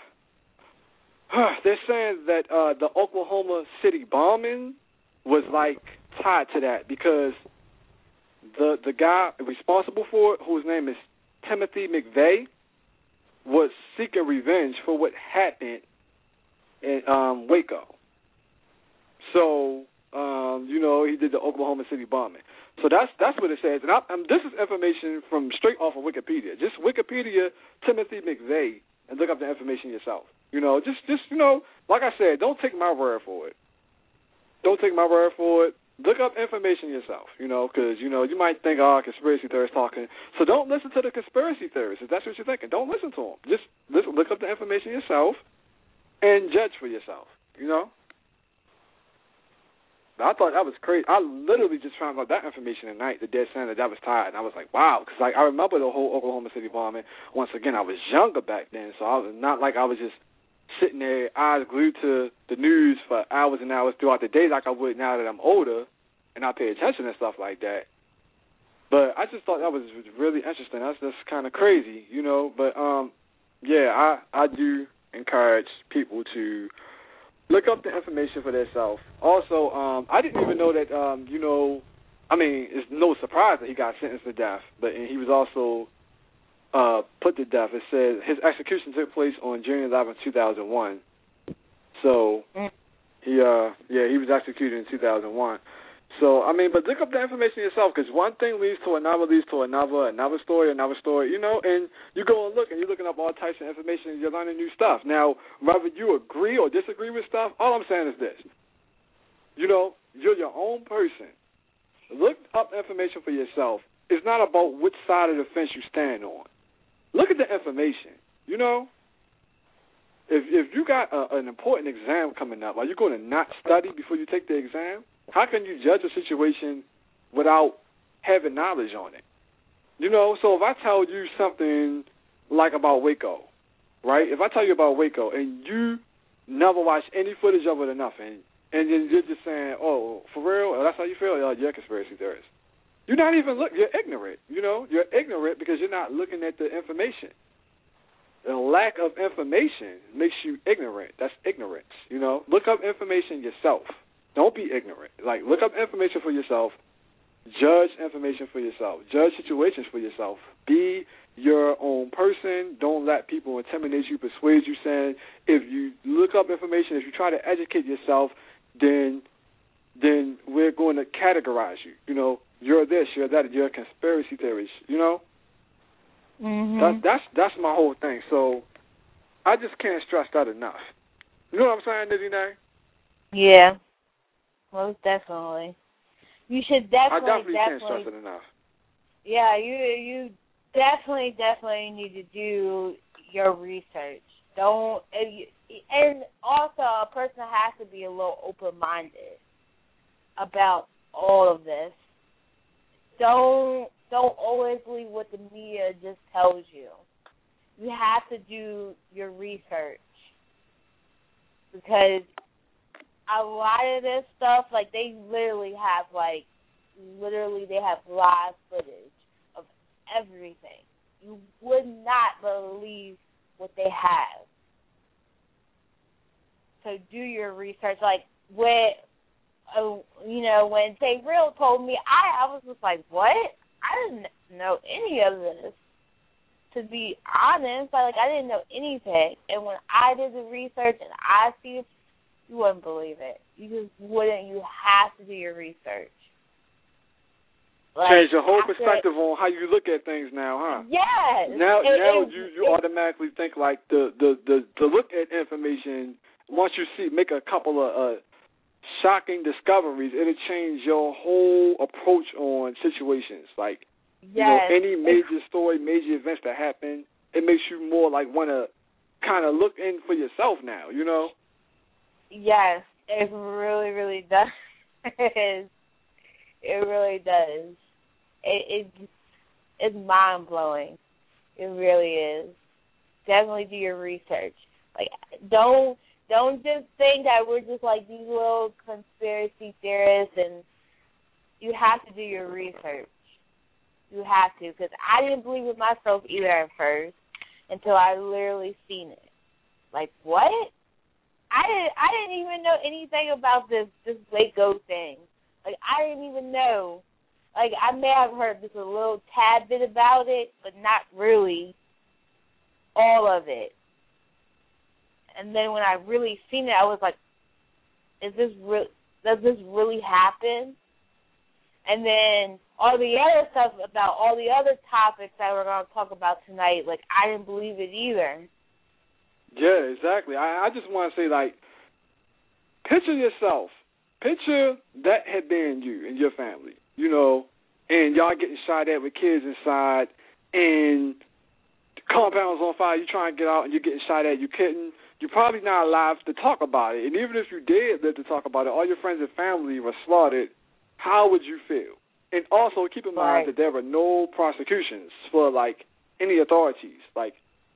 they're saying that uh, the Oklahoma City bombing was, like, tied to that because the the guy responsible for it, whose name is Timothy McVeigh, was seeking revenge for what happened in um, Waco. So, um, you know, he did the Oklahoma City bombing. So that's that's what it says. And I, um, this is information from straight off of Wikipedia. Just Wikipedia Timothy McVeigh and look up the information yourself. You know, just, just you know, like I said, don't take my word for it. Don't take my word for it. Look up information yourself, you know, because, you know, you might think, oh, conspiracy theorists talking. So don't listen to the conspiracy theorists if that's what you're thinking. Don't listen to them. Just listen, look up the information yourself and judge for yourself, you know. I thought that was crazy. I literally just found out that information at night, the dead center, that was tied, and I was like, wow, because like, I remember the whole Oklahoma City bombing. Once again, I was younger back then, so I was not like I was just sitting there, eyes glued to the news for hours and hours throughout the day like I would now that I'm older and I pay attention and stuff like that. But I just thought that was really interesting. That's just kind of crazy, you know. But, um, yeah, I, I do encourage people to look up the information for themselves. Also, um, I didn't even know that, um, you know, I mean, it's no surprise that he got sentenced to death, but and he was also uh, put to death. It says his execution took place on January eleventh, two thousand one. So, he, uh, yeah, he was executed in two thousand one. So, I mean, but look up the information yourself, because one thing leads to another, leads to another, another story, another story, you know, and you go and look, and you're looking up all types of information, and you're learning new stuff. Now, whether you agree or disagree with stuff, all I'm saying is this. You know, you're your own person. Look up information for yourself. It's not about which side of the fence you stand on. Look at the information, you know. If if you got a, an important exam coming up, are you going to not study before you take the exam? How can you judge a situation without having knowledge on it? You know, so if I tell you something like about Waco, right? If I tell you about Waco and you never watched any footage of it or nothing, and then you're just saying, oh, for real? Oh, that's how you feel? Oh, you're a conspiracy theorist. You're not even look. You're ignorant. You know, you're ignorant because you're not looking at the information. The lack of information makes you ignorant. That's ignorance. You know, look up information yourself. Don't be ignorant. Like, look up information for yourself. Judge information for yourself. Judge situations for yourself. Be your own person. Don't let people intimidate you, persuade you, saying if you look up information, if you try to educate yourself, then then we're going to categorize you. You know, you're this, you're that, you're a conspiracy theorist, you know? Mm-hmm. That, that's that's my whole thing. So I just can't stress that enough. You know what I'm saying, Nizzy Nay? Yeah. Most definitely. You should definitely, I definitely, definitely can't stress it enough. Yeah, you you definitely, definitely need to do your research. Don't, and also a person has to be a little open-minded about all of this. Don't don't always believe what the media just tells you. You have to do your research because a lot of this stuff, like, they literally have, like, literally they have live footage of everything. You would not believe what they have. So do your research. Like, when, uh, you know, when Tay Real told me, I, I was just like, what? I didn't know any of this. To be honest, like, I didn't know anything. And when I did the research and I see it, you wouldn't believe it. You just wouldn't. You have to do your research. Like, change your whole after, perspective on how you look at things now, huh? Yes. Now, it, now it, you, you it, automatically think like the, the, the, the look at information. Once you see make a couple of uh, shocking discoveries, it'll change your whole approach on situations. Like, yes. you know, any major story, major events that happen, it makes you more like want to kind of look in for yourself now. You know. Yes, it really, really does. It really does. It, it it's mind blowing. It really is. Definitely do your research. Like, don't don't just think that we're just like these little conspiracy theorists, and you have to do your research. You have to, because I didn't believe it myself either at first until I literally seen it. Like, what? I didn't. I didn't even know anything about this this Waco thing. Like, I didn't even know. Like, I may have heard just a little tad bit about it, but not really. all of it. And then when I really seen it, I was like, is this real? Does this really happen? And then all the other stuff about all the other topics that we're going to talk about tonight, like, I didn't believe it either. Yeah, exactly. I, I just want to say, like, picture yourself. Picture that had been you and your family, you know, and y'all getting shot at with kids inside, and the compound's on fire, you trying to get out, and you're getting shot at, you couldn't. You're probably not alive to talk about it. And even if you did live to talk about it, all your friends and family were slaughtered, how would you feel? And also keep in mind Right. that there were no prosecutions for, like, any authorities. Like,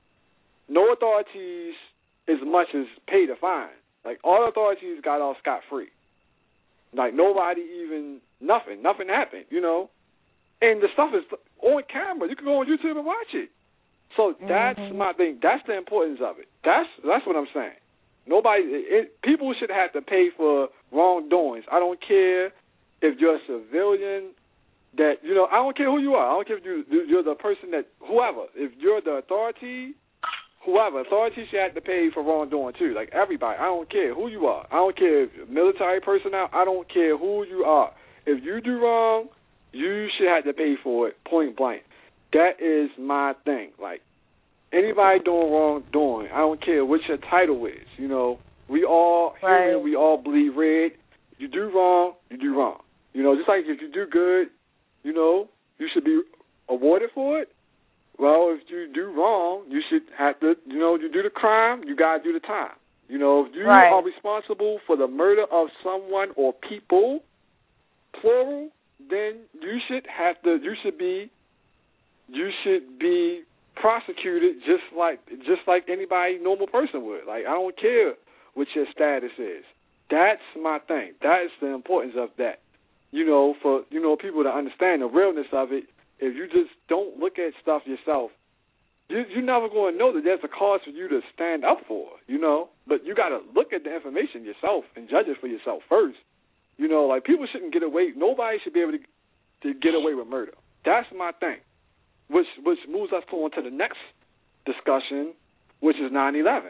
no authorities as much as paid a fine. Like, all authorities got off scot-free. Like, nobody even, nothing. Nothing happened, you know? And the stuff is on camera. You can go on YouTube and watch it. So that's mm-hmm. my thing. That's the importance of it. That's that's what I'm saying. Nobody, it, people should have to pay for wrongdoings. I don't care if you're a civilian. That you know, I don't care who you are. I don't care if you, you're the person that whoever. If you're the authority, whoever authority should have to pay for wrongdoing too. Like everybody. I don't care who you are. I don't care if you're military personnel. I don't care who you are. If you do wrong, you should have to pay for it. Point blank. That is my thing. Like, anybody doing wrongdoing, I don't care what your title is. You know, we all right. human, we all bleed red. You do wrong, you do wrong. You know, just like if you do good, you know, you should be awarded for it. Well, if you do wrong, you should have to, you know, you do the crime, you got to do the time. You know, if you right. are responsible for the murder of someone or people, plural, then you should have to, you should be You should be prosecuted just like just like anybody normal person would. Like I don't care what your status is. That's my thing. That is the importance of that. You know, for you know people to understand the realness of it. If you just don't look at stuff yourself, you, you're never going to know that there's a cause for you to stand up for. You know, but you got to look at the information yourself and judge it for yourself first. You know, like people shouldn't get away. Nobody should be able to to get away with murder. That's my thing. Which which moves us on to the next discussion, which is nine eleven.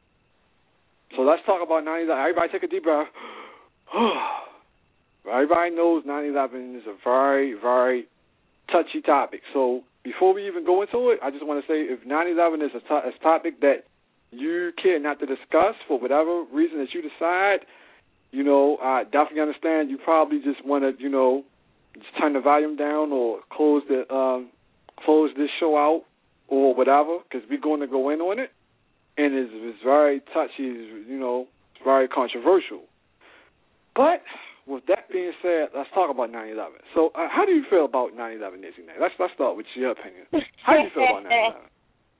So let's talk about nine eleven. Everybody take a deep breath. Everybody knows nine eleven is a very, very touchy topic. So before we even go into it, I just want to say if nine eleven is a, to- a topic that you care not to discuss for whatever reason that you decide, you know, I definitely understand. You probably just want to, you know, just turn the volume down or close the um, close this show out or whatever, because we're going to go in on it, and it's, it's very touchy, it's, you know, it's very controversial. But with that being said, let's talk about nine eleven. So uh, how do you feel about nine eleven, Nizzy? Let's, let's start with your opinion. How do you feel about nine eleven?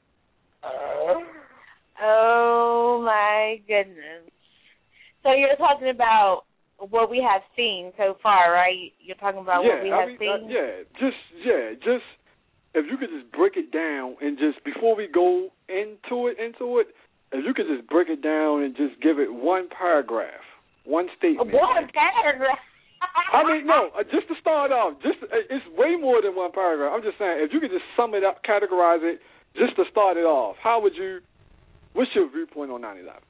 Oh, my goodness. So you're talking about what we have seen so far, right? You're talking about yeah, what we I have mean, seen? Uh, yeah, just, yeah, just, if you could just break it down and just, before we go into it, into it, if you could just break it down and just give it one paragraph, one statement. One paragraph? I mean, no, uh, just to start off, just uh, it's way more than one paragraph. I'm just saying, if you could just sum it up, categorize it, just to start it off, how would you, what's your viewpoint on nine eleven?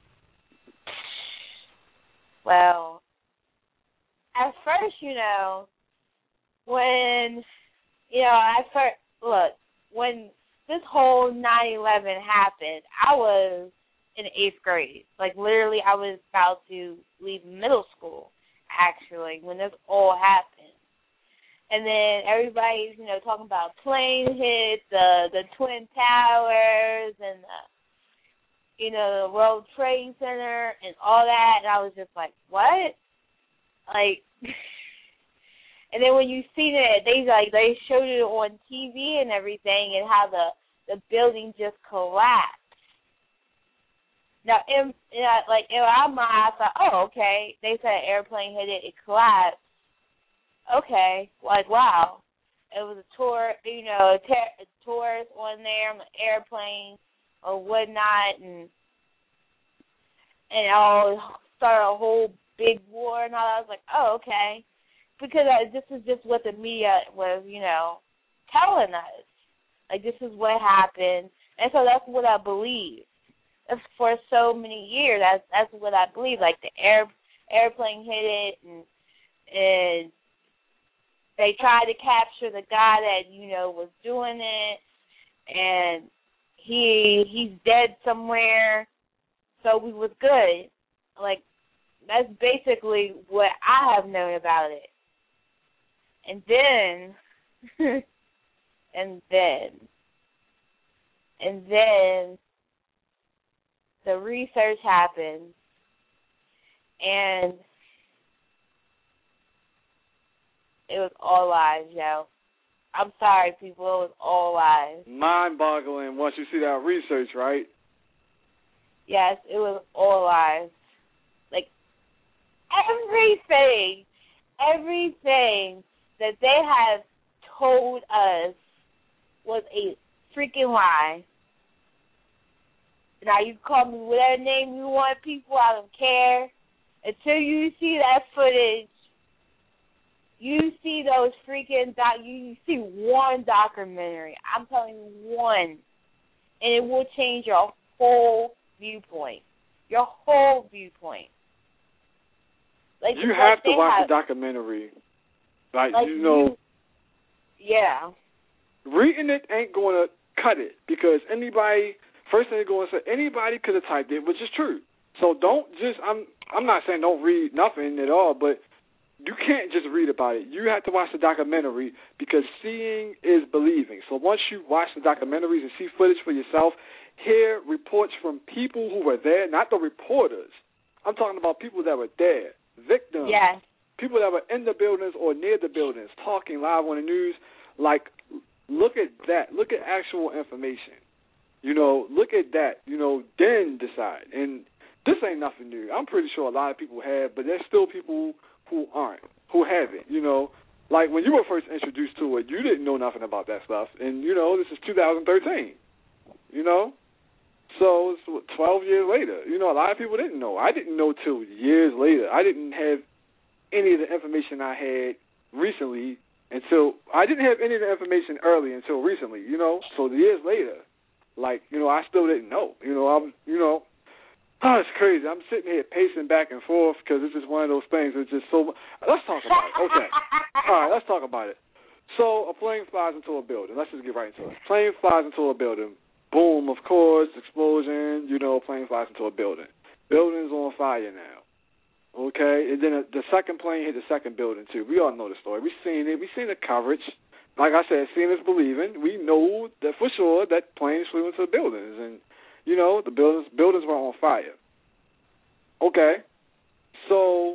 Well, at first, you know, when, you know, at first, look, when this whole nine eleven happened, I was in eighth grade. Like, literally, I was about to leave middle school, actually, when this all happened. And then everybody's, you know, talking about plane hits, the, the Twin Towers, and, the, you know, the World Trade Center, and all that. And I was just like, what? Like... And then when you see that, they like they showed it on T V and everything, and how the, the building just collapsed. Now, in, in like in my mind, I thought, oh, okay. They said an airplane hit it, it collapsed. Okay, like wow, it was a tour, you know, a, ter- a tourist on there, on an airplane or whatnot, and and all started a whole big war and all that. I was like, oh, okay. Because I, this is just what the media was, you know, telling us. Like, this is what happened. And so that's what I believe. That's for so many years. That's that's what I believe. Like the air airplane hit it, and and they tried to capture the guy that you know was doing it, and he he's dead somewhere. So we was good. Like that's basically what I have known about it. And then, and then, and then. The research happened, and it was all lies, yo. I'm sorry, people. It was all lies. Mind-boggling once you see that research, right? Yes, it was all lies. Like, everything, everything that they have told us was a freaking lie. Now, you call me whatever name you want, people, I don't care. Until you see that footage, you see those freaking, doc, you see one documentary. I'm telling you one. And it will change your whole viewpoint. Your whole viewpoint. Like, you have to watch have, the documentary. Like, like you know. You, yeah. Reading it ain't going to cut it because anybody... First thing they're going to say, anybody could have typed it, which is true. So don't just, I'm I'm not saying don't read nothing at all, but you can't just read about it. You have to watch the documentary because seeing is believing. So once you watch the documentaries and see footage for yourself, hear reports from people who were there, not the reporters. I'm talking about people that were there, victims, yes. people that were in the buildings or near the buildings, talking live on the news. Like, look at that. Look at actual information. You know, look at that, you know, then decide. And this ain't nothing new. I'm pretty sure a lot of people have, but there's still people who aren't, who haven't, you know. Like when you were first introduced to it, you didn't know nothing about that stuff. And, you know, this is two thousand thirteen, you know. So it's what, twelve years later. You know, a lot of people didn't know. I didn't know till years later. I didn't have any of the information I had recently until, I didn't have any of the information early until recently, you know. So years later. Like, you know, I still didn't know. You know, I'm, you know, oh, it's crazy. I'm sitting here pacing back and forth because it's just one of those things. It's just so. Let's talk about it. Okay. All right, let's talk about it. So a plane flies into a building. Let's just get right into it. Plane flies into a building. Boom, of course, explosion. You know, plane flies into a building. Building's on fire now. Okay, and then a, the second plane hit the second building too. We all know the story. We've seen it. We've seen the coverage. Like I said, seeing is believing. We know that for sure that planes flew into the buildings, and you know the buildings buildings were on fire. Okay, so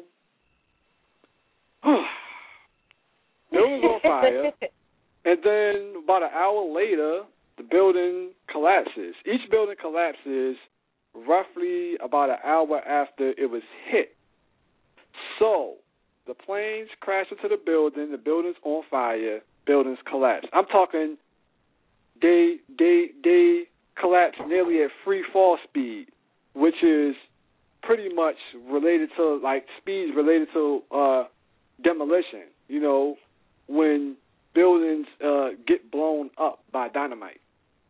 buildings on fire, and then about an hour later, the building collapses. Each building collapses roughly about an hour after it was hit. So the planes crash into the building. The building's on fire. Buildings collapse. I'm talking they they they collapse nearly at free fall speed, which is pretty much related to like speeds related to uh, demolition. You know, when buildings uh, get blown up by dynamite.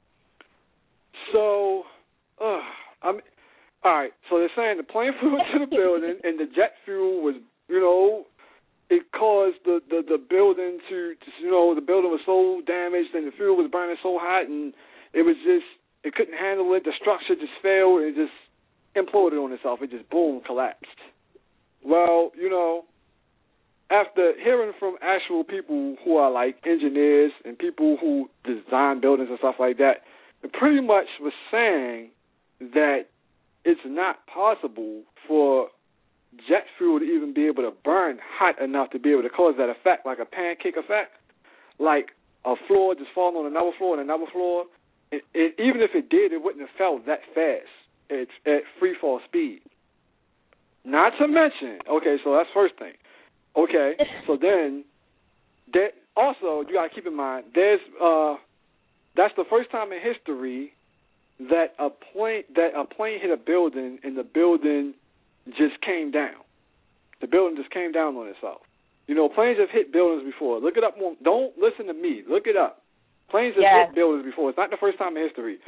So, uh, I'm all right. So they're saying the plane flew into the building and the jet fuel was, you know. It caused the, the, the building to, to, you know, the building was so damaged and the fuel was burning so hot and it was just, it couldn't handle it. The structure just failed and it just imploded on itself. It just, boom, collapsed. Well, you know, after hearing from actual people who are like engineers and people who design buildings and stuff like that, it pretty much was saying that it's not possible for jet fuel to even be able to burn hot enough to be able to cause that effect, like a pancake effect, like a floor just falling on another floor and another floor. It, it, even if it did, it wouldn't have fell that fast. It's at free fall speed. Not to mention, okay, so that's first thing. Okay, so then, that also you gotta keep in mind, there's uh, that's the first time in history that a plane that a plane hit a building and the building just came down. The building just came down on itself. You know, planes have hit buildings before. Look it up. Don't listen to me. Look it up. Planes have yes. hit buildings before. It's not the first time in history.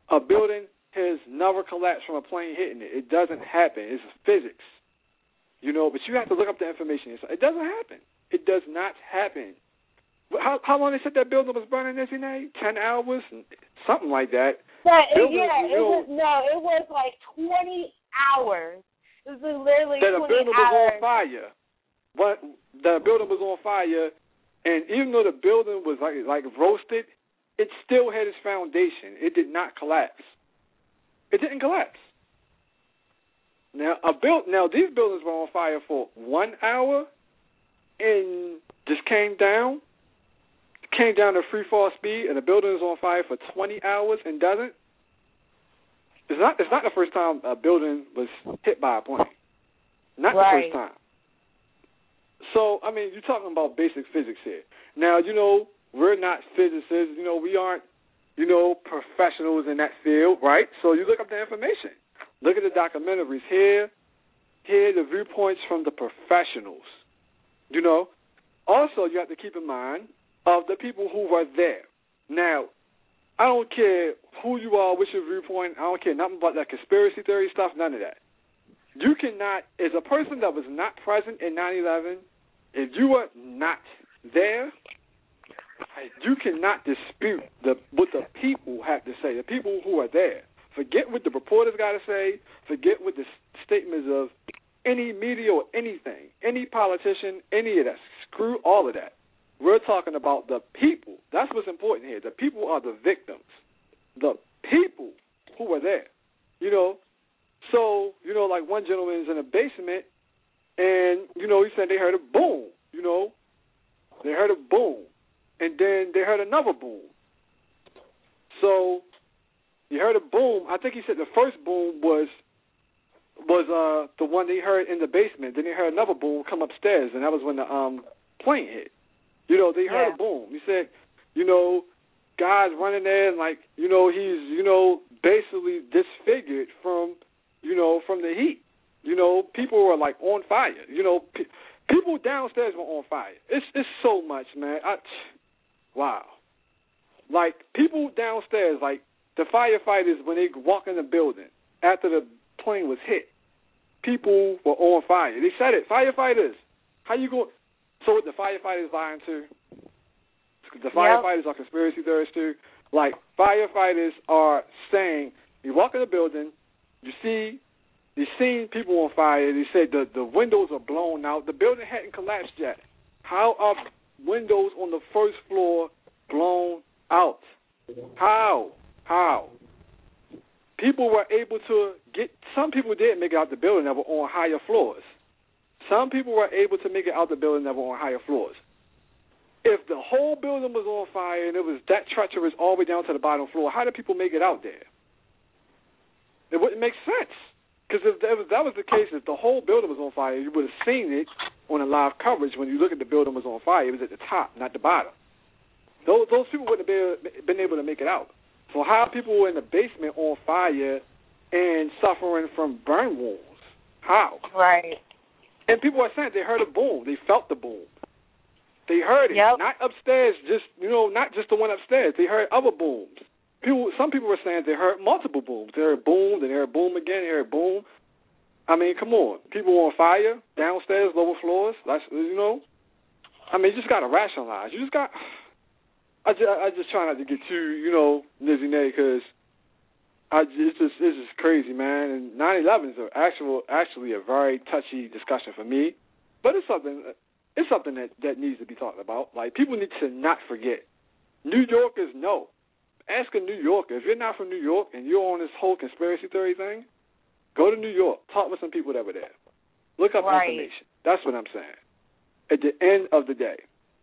A building has never collapsed from a plane hitting it. It doesn't happen. It's physics. You know, but you have to look up the information. It doesn't happen. It does not happen. How how long they said that building was burning, Nizzy Nay? Ten hours? Something like that. Yeah, it, Buildings, yeah, you it know, was, no, it was like twenty hours. It was literally that twenty a building hours. was on fire. But the building was on fire, and even though the building was like like roasted, it still had its foundation. It did not collapse. It didn't collapse. Now a build now these buildings were on fire for one hour, and just came down. Came down to free fall speed, and the building is on fire for twenty hours and doesn't. It's not. It's not the first time a building was hit by a plane. Not right. the first time. So I mean, you're talking about basic physics here. Now you know we're not physicists. You know we aren't. You know professionals in that field, right? So you look up the information. Look at the documentaries here. Here are the viewpoints from the professionals. You know. Also, you have to keep in mind of the people who were there. Now, I don't care who you are, what's your viewpoint. I don't care nothing about that conspiracy theory stuff, none of that. You cannot, as a person that was not present in nine eleven, if you were not there, you cannot dispute the, what the people have to say, the people who are there. Forget what the reporters got to say. Forget what the statements of any media or anything, any politician, any of that. Screw all of that. We're talking about the people. That's what's important here. The people are the victims. The people who were there. You know, so, you know, like one gentleman's in a basement, and, you know, he said they heard a boom. You know, they heard a boom. And then they heard another boom. So you heard a boom. I think he said the first boom was was uh, the one they heard in the basement. Then they heard another boom come upstairs, and that was when the um, plane hit. You know, they heard yeah. a boom. He said, you know, guys running there, and like, you know, he's, you know, basically disfigured from, you know, from the heat. You know, people were like on fire. You know, pe- people downstairs were on fire. It's it's so much, man. I, wow. Like, people downstairs, like the firefighters, when they walk in the building after the plane was hit, people were on fire. They said it. Firefighters, how you going? So what, the firefighters lying too? The firefighters yep. are conspiracy theorists too. Like, firefighters are saying, you walk in the building, you see, you've seen people on fire. They said the, the windows are blown out. The building hadn't collapsed yet. How are windows on the first floor blown out? How? How? People were able to get, some people did make it out the building that were on higher floors. Some people were able to make it out the building that were on higher floors. If the whole building was on fire and it was that treacherous all the way down to the bottom floor, how did people make it out there? It wouldn't make sense. Because if that was, that was the case, if the whole building was on fire, you would have seen it on a live coverage. When you look at the building was on fire, it was at the top, not the bottom. Those, those people wouldn't have been, been able to make it out. So how people were in the basement on fire and suffering from burn wounds? How? Right. And people are saying they heard a boom. They felt the boom. They heard it. Yep. Not upstairs, just, you know, not just the one upstairs. They heard other booms. People, some people were saying they heard multiple booms. They heard boom, then they heard boom again, they heard boom. I mean, come on. People on fire, downstairs, lower floors. That's, you know. I mean, you just got to rationalize. You just got, I just, I just try not to get too, you know, Nizzy Nay, because I, it's just it's just crazy, man. And nine eleven is a actual actually a very touchy discussion for me, but it's something it's something that, that needs to be talked about. Like, people need to not forget. New Yorkers know. Ask a New Yorker. If you're not from New York and you're on this whole conspiracy theory thing, go to New York. Talk with some people that were there. Look up right. information. That's what I'm saying. At the end of the day,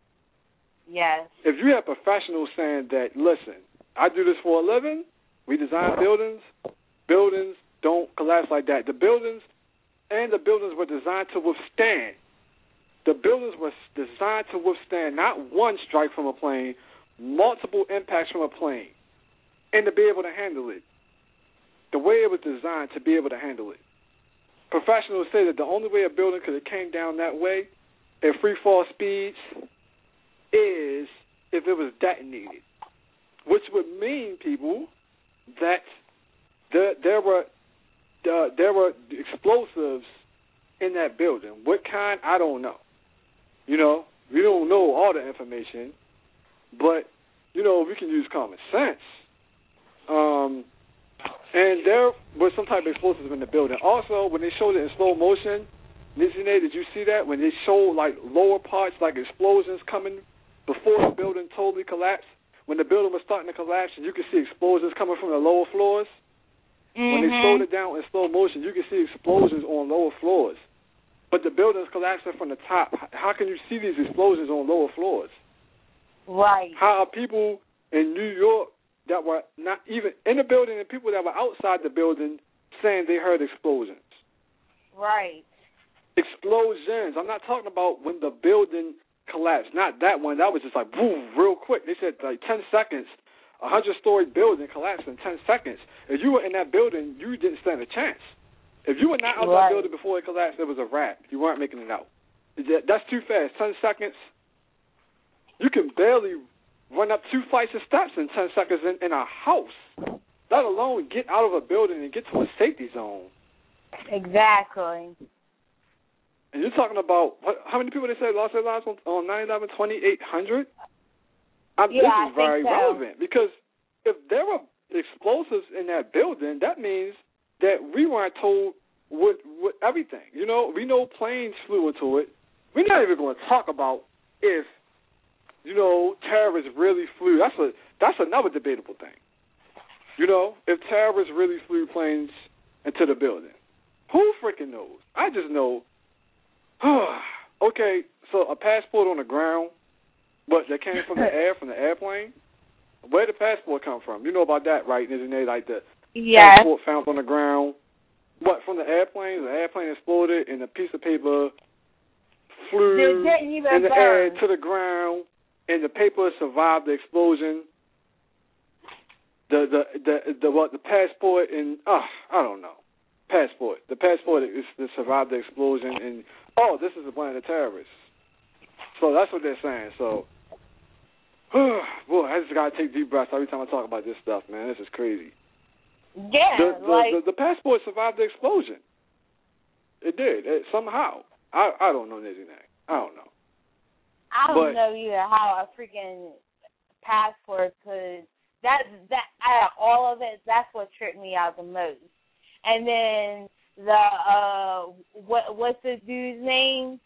yes. If you have professionals saying that, listen, I do this for a living. We design buildings. Buildings don't collapse like that. The buildings and the buildings were designed to withstand. The buildings were designed to withstand not one strike from a plane, multiple impacts from a plane, and to be able to handle it. The way it was designed to be able to handle it. Professionals say that the only way a building could have came down that way at free fall speeds is if it was detonated, which would mean, people, that there, there were uh, there were explosives in that building. What kind? I don't know. You know, we don't know all the information, but you know, we can use common sense. Um, and there was some type of explosives in the building. Also, when they showed it in slow motion, Nizine, did you see that? When they showed like lower parts, like explosions coming before the building totally collapsed, when the building was starting to collapse, and you could see explosions coming from the lower floors. Mm-hmm. When they slowed it down in slow motion, you could see explosions on lower floors. But the building's collapsing from the top. How can you see these explosions on lower floors? Right. How are people in New York that were not even in the building and people that were outside the building saying they heard explosions? Right. Explosions. I'm not talking about when the building collapsed. Not that one. That was just like boom, real quick. They said like ten seconds. A hundred-story building collapsed in ten seconds. If you were in that building, you didn't stand a chance. If you were not out right. that building before it collapsed, it was a wrap. You weren't making it out. That's too fast. Ten seconds. You can barely run up two flights of steps in ten seconds in, in a house, let alone get out of a building and get to a safety zone. Exactly. And you're talking about, what, how many people they say lost their lives on, on nine eleven, twenty-eight hundred? I, yeah, this I is very think so. relevant because if there were explosives in that building, that means that we weren't told what, what everything. You know, we know planes flew into it. We're not even going to talk about if, you know, terrorists really flew. That's a that's another debatable thing. You know, if terrorists really flew planes into the building, who freaking knows? I just know. Okay, so a passport on the ground. But that came from the air, from the airplane? Where did the passport come from? You know about that, right? Isn't it like the yes. passport found on the ground? What, from the airplane? The airplane exploded and a piece of paper flew in the burn. air to the ground, and the paper survived the explosion. The the the the what? The passport and oh, I don't know. Passport. The passport is to survive the explosion, and oh, this is one of the terrorists. So that's what they're saying. So. Boy, I just got to take deep breaths every time I talk about this stuff, man. This is crazy. Yeah, the, the, like... The, the passport survived the explosion. It did, it, somehow. I I don't know anything. I don't know. I don't but, know either how a freaking passport could... That, that, out of all of it, that's what tripped me out the most. And then the, uh, what what's the dude's name?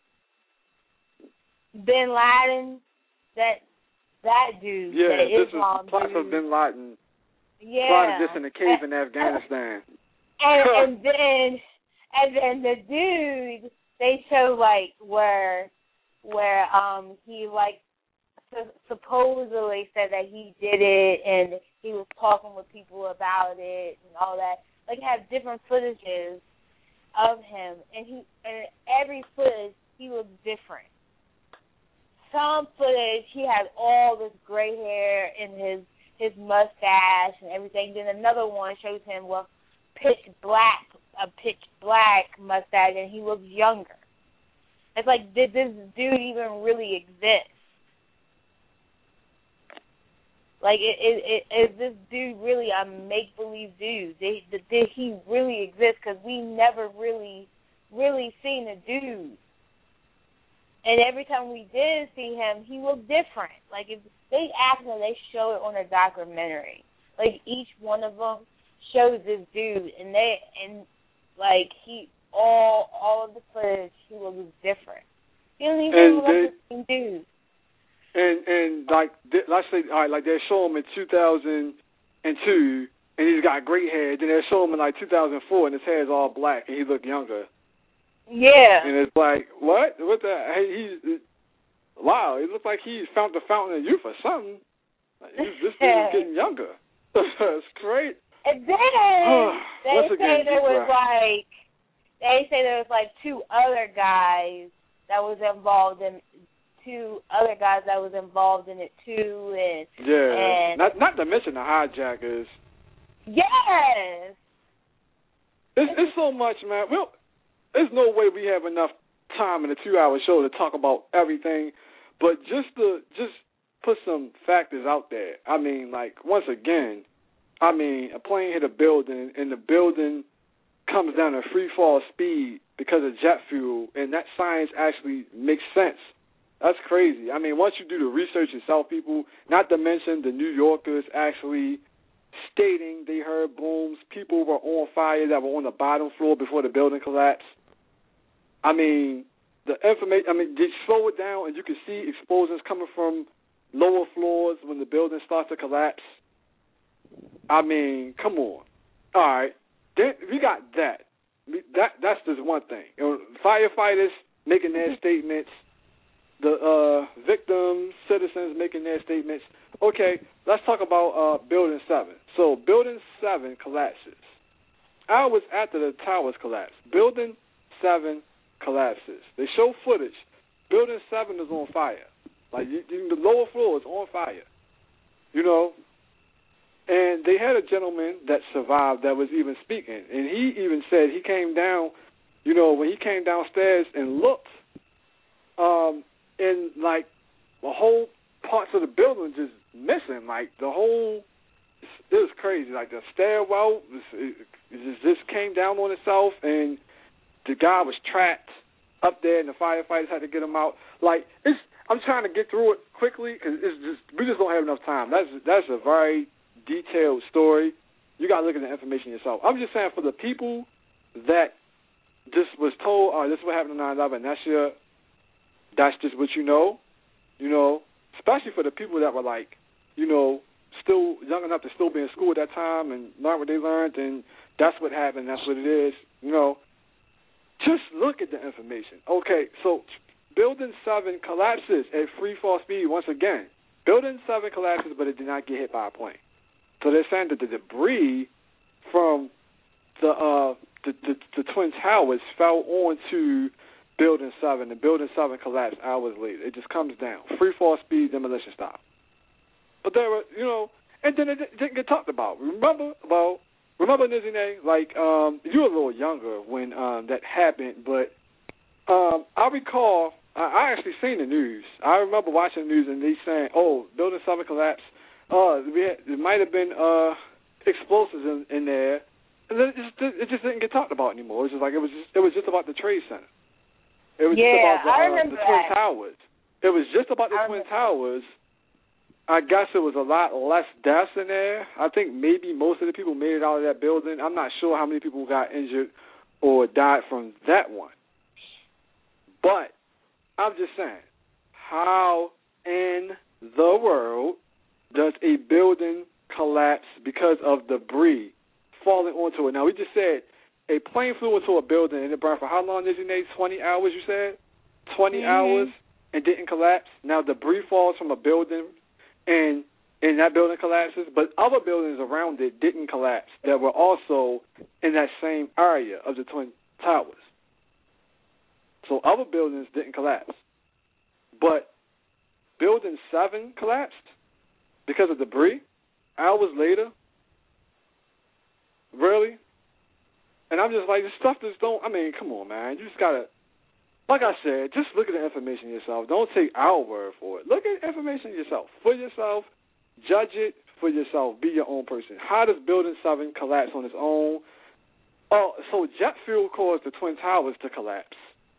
Bin Laden? That... That dude, yeah, that this Islam is Osama dude. bin Laden. Yeah, plotted this in a cave and, in Afghanistan. And, and then, and then the dude, they show like where, where um he like su- supposedly said that he did it, and he was talking with people about it and all that. Like have different footages of him, and he and every footage he looks different. Some footage, he had all this gray hair in his his mustache and everything. Then another one shows him with pitch black, a pitch black mustache, and he looks younger. It's like, did this dude even really exist? Like, it, it, it, is this dude really a make-believe dude? Did, did he really exist? Because we never really, really seen a dude. And every time we did see him, he looked different. Like, if they ask him, they show it on a documentary. Like, each one of them shows this dude, and they, and like, he, all all of the footage, he looks different. He doesn't even look like the same dude. And, and like, let's say, all right, like, they show him in two thousand two, and he's got great hair. Then they show him in, like, two thousand four, and his hair is all black, and he looked younger. Yeah. And it's like, what? What the? Hey, he's, wow, it looks like he found the fountain of youth or something. Like, this dude is getting younger. It's great. And then they say again, there was right. like, they say there was like two other guys that was involved in, two other guys that was involved in it too. And yeah, and not not to mention the hijackers. Yes. It's, it's so much, man. Well, there's no way we have enough time in a two-hour show to talk about everything, but just to just put some factors out there. I mean, like, once again, I mean, a plane hit a building, and the building comes down to free fall speed because of jet fuel, and that science actually makes sense. That's crazy. I mean, once you do the research yourself, people, not to mention the New Yorkers actually stating they heard booms, people were on fire that were on the bottom floor before the building collapsed. I mean, the information, I mean, they slow it down, and you can see explosions coming from lower floors when the building starts to collapse. I mean, come on. All right. Then we got that. That That's just one thing. You know, firefighters making their statements, the uh, victims, citizens making their statements. Okay, let's talk about uh, Building seven. So Building seven collapses. Hours after the towers collapse, Building seven collapses. They show footage. Building seven is on fire. Like, you, you, the lower floor is on fire. You know? And they had a gentleman that survived that was even speaking. And he even said he came down, you know, when he came downstairs and looked, um, and, like, the whole parts of the building just missing. Like, the whole, it was crazy. Like, the stairwell, it, it just came down on itself, and the guy was trapped up there, and the firefighters had to get him out. Like, it's, I'm trying to get through it quickly because it's just, we just don't have enough time. That's that's a very detailed story. You got to look at the information yourself. I'm just saying, for the people that just was told, all right, this is what happened on nine eleven, that's your, that's just what you know, you know, especially for the people that were like, you know, still young enough to still be in school at that time and learn what they learned, and that's what happened, that's what it is, you know. Just look at the information. Okay, so Building seven collapses at free fall speed once again. Building seven collapses, but it did not get hit by a plane. So they're saying that the debris from the uh, the, the, the Twin Towers fell onto Building seven, and Building seven collapsed hours later. It just comes down. Free fall speed, demolition stop. But there were, you know, and then it didn't get talked about. Remember about, remember, Nizine, like, um, you were a little younger when um, that happened, but um, I recall, I, I actually seen the news. I remember watching the news and they saying, oh, Building seven collapsed. Uh, we had, it might have been uh, explosives in, in there. And then it just, it just didn't get talked about anymore. It was just like, it was just, it was just about the Trade Center. It was yeah, just about the, I uh, remember the Twin that. Towers. It was just about the I Twin remember. Towers. I guess it was a lot less deaths in there. I think maybe most of the people made it out of that building. I'm not sure how many people got injured or died from that one. But I'm just saying, how in the world does a building collapse because of debris falling onto it? Now, we just said a plane flew into a building and it burned for how long, did you name? twenty hours, you said? twenty Mm-hmm. hours and didn't collapse. Now, debris falls from a building and and that building collapses, but other buildings around it didn't collapse that were also in that same area of the Twin Towers. So other buildings didn't collapse. But Building seven collapsed because of debris hours later? Really? And I'm just like, this stuff just don't, I mean, come on, man. You just got to, like I said, just look at the information yourself. Don't take our word for it. Look at the information yourself. For yourself, judge it for yourself. Be your own person. How does Building seven collapse on its own? Oh, so jet fuel caused the Twin Towers to collapse.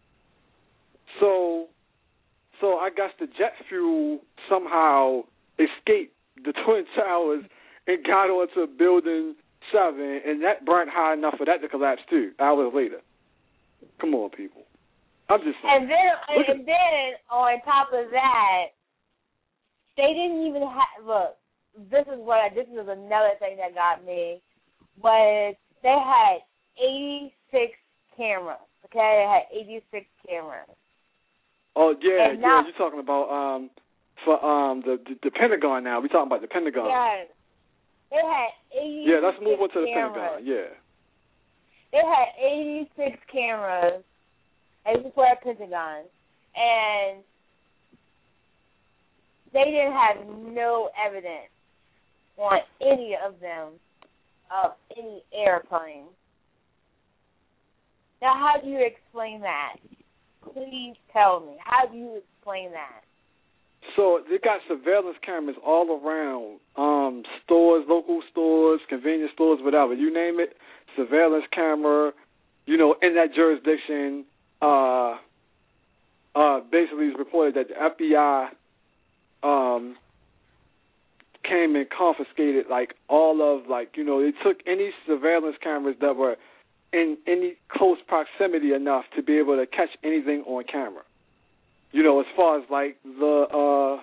So, so I guess the jet fuel somehow escaped the Twin Towers and got onto Building seven, and that burnt high enough for that to collapse too, hours later. Come on, people. I'm just saying. And then, and at, then on top of that, they didn't even have, look, this is what, I, this is another thing that got me, was they had eighty-six cameras, okay? They had eighty-six cameras. Oh, yeah, and yeah, now, you're talking about um for um the, the the Pentagon now. We're talking about the Pentagon. Yeah. They had eighty-six Yeah, let's move on to the cameras. Pentagon, yeah. They had eighty-six cameras, and this is where Pentagon, and they didn't have no evidence on any of them of any airplane. Now, how do you explain that? Please tell me. How do you explain that? So they got surveillance cameras all around um, stores, local stores, convenience stores, whatever. You name it, surveillance camera, you know, in that jurisdiction. Uh, uh, basically, it's reported that the F B I um, came and confiscated, like, all of, like, you know, they took any surveillance cameras that were in any close proximity enough to be able to catch anything on camera. You know, as far as, like, the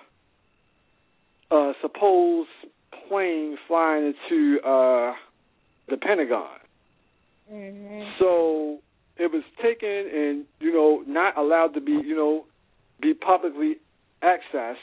uh, uh, supposed plane flying into uh, the Pentagon. Mm-hmm. So it was taken and, you know, not allowed to be, you know, be publicly accessed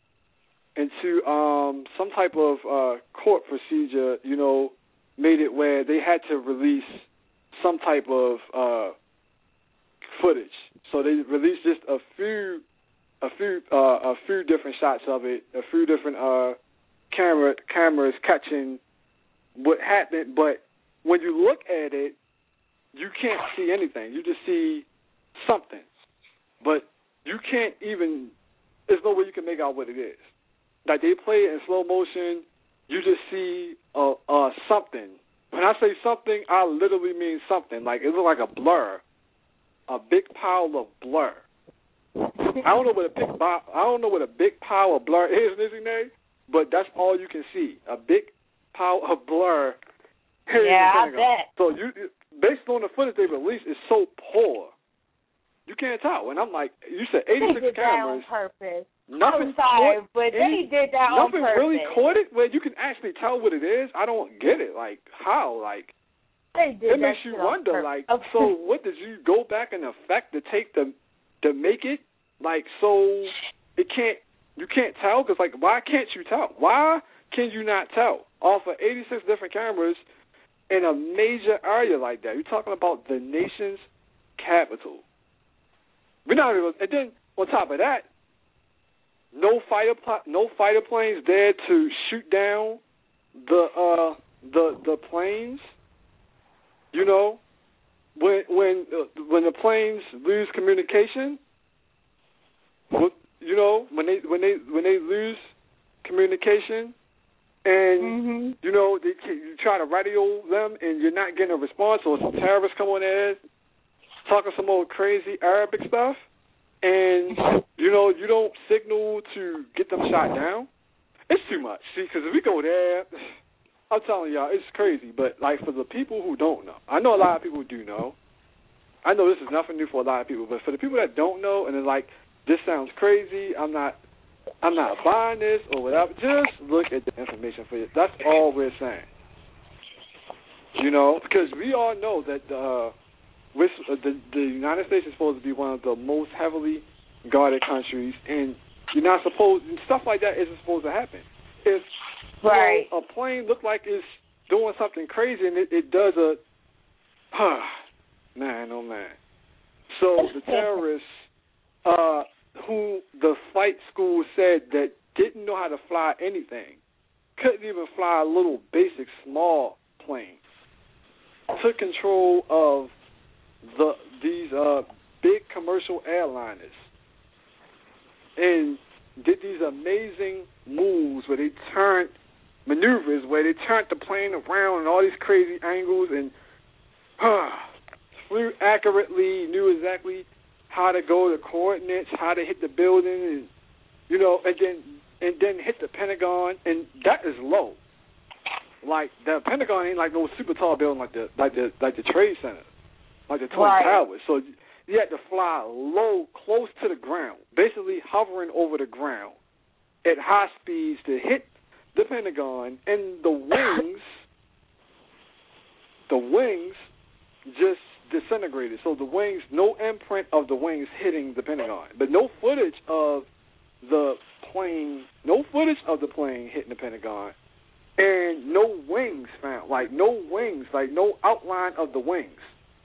into um, some type of uh, court procedure, you know, made it where they had to release some type of uh, footage. So they released just a few, a few, uh, a few different shots of it, a few different uh, camera cameras catching what happened. But when you look at it, you can't see anything. You just see something, but you can't even. There's no way you can make out what it is. Like they play it in slow motion, you just see uh, uh, something. When I say something, I literally mean something. Like it looks like a blur. A big pile of blur. I don't know what a big I don't know what a big pile of blur is, Nizzy Nay, but that's all you can see. A big pile of blur. Yeah, I bet. So you, based on the footage they released, is so poor. You can't tell. And I'm like, you said eighty-six they did cameras. That on purpose. Nothing I'm sorry, caught but any, they did that on nothing purpose. really caught it where you can actually tell what it is. I don't get it. Like how? Like. They did it makes you wonder, like, okay. So what did you go back and affect to take the to make it like so it can't you can't tell because like why can't you tell? Why can you not tell off of eighty-six different cameras in a major area like that? You're talking about the nation's capital. We're not even, and then on top of that, no fighter no fighter planes there to shoot down the uh, the the planes. You know, when when uh, when the planes lose communication, you know, when they when they when they lose communication, and mm-hmm. you know they, you try to radio them and you're not getting a response, or some terrorists come on there talking some old crazy Arabic stuff, and you know you don't signal to get them shot down. It's too much. See, because if we go there. I'm telling y'all, it's crazy, but, like, for the people who don't know, I know a lot of people who do know. I know this is nothing new for a lot of people, but for the people that don't know and they're like, this sounds crazy, I'm not I'm not buying this or whatever, just look at the information for you. That's all we're saying. You know, because we all know that uh, we're, the, the United States is supposed to be one of the most heavily guarded countries, and you're not supposed, stuff like that isn't supposed to happen. If right. you know, a plane look like it's doing something crazy and it, it does a, huh, man, oh man. So the terrorists, uh, who the flight school said that didn't know how to fly anything, couldn't even fly a little basic small plane, took control of the these uh, big commercial airliners and did these amazing moves where they turned maneuvers, where they turned the plane around in all these crazy angles and uh, flew accurately, knew exactly how to go, the coordinates, how to hit the building, and you know, and then and then hit the Pentagon, and that is low. Like the Pentagon ain't like no super tall building like the like the like the Trade Center, like the Twin right. Towers. So you had to fly low, close to the ground, basically hovering over the ground at high speeds to hit the Pentagon, and the wings, the wings just disintegrated. So the wings, no imprint of the wings hitting the Pentagon, but no footage of the plane, no footage of the plane hitting the Pentagon, and no wings found, like no wings, like no outline of the wings.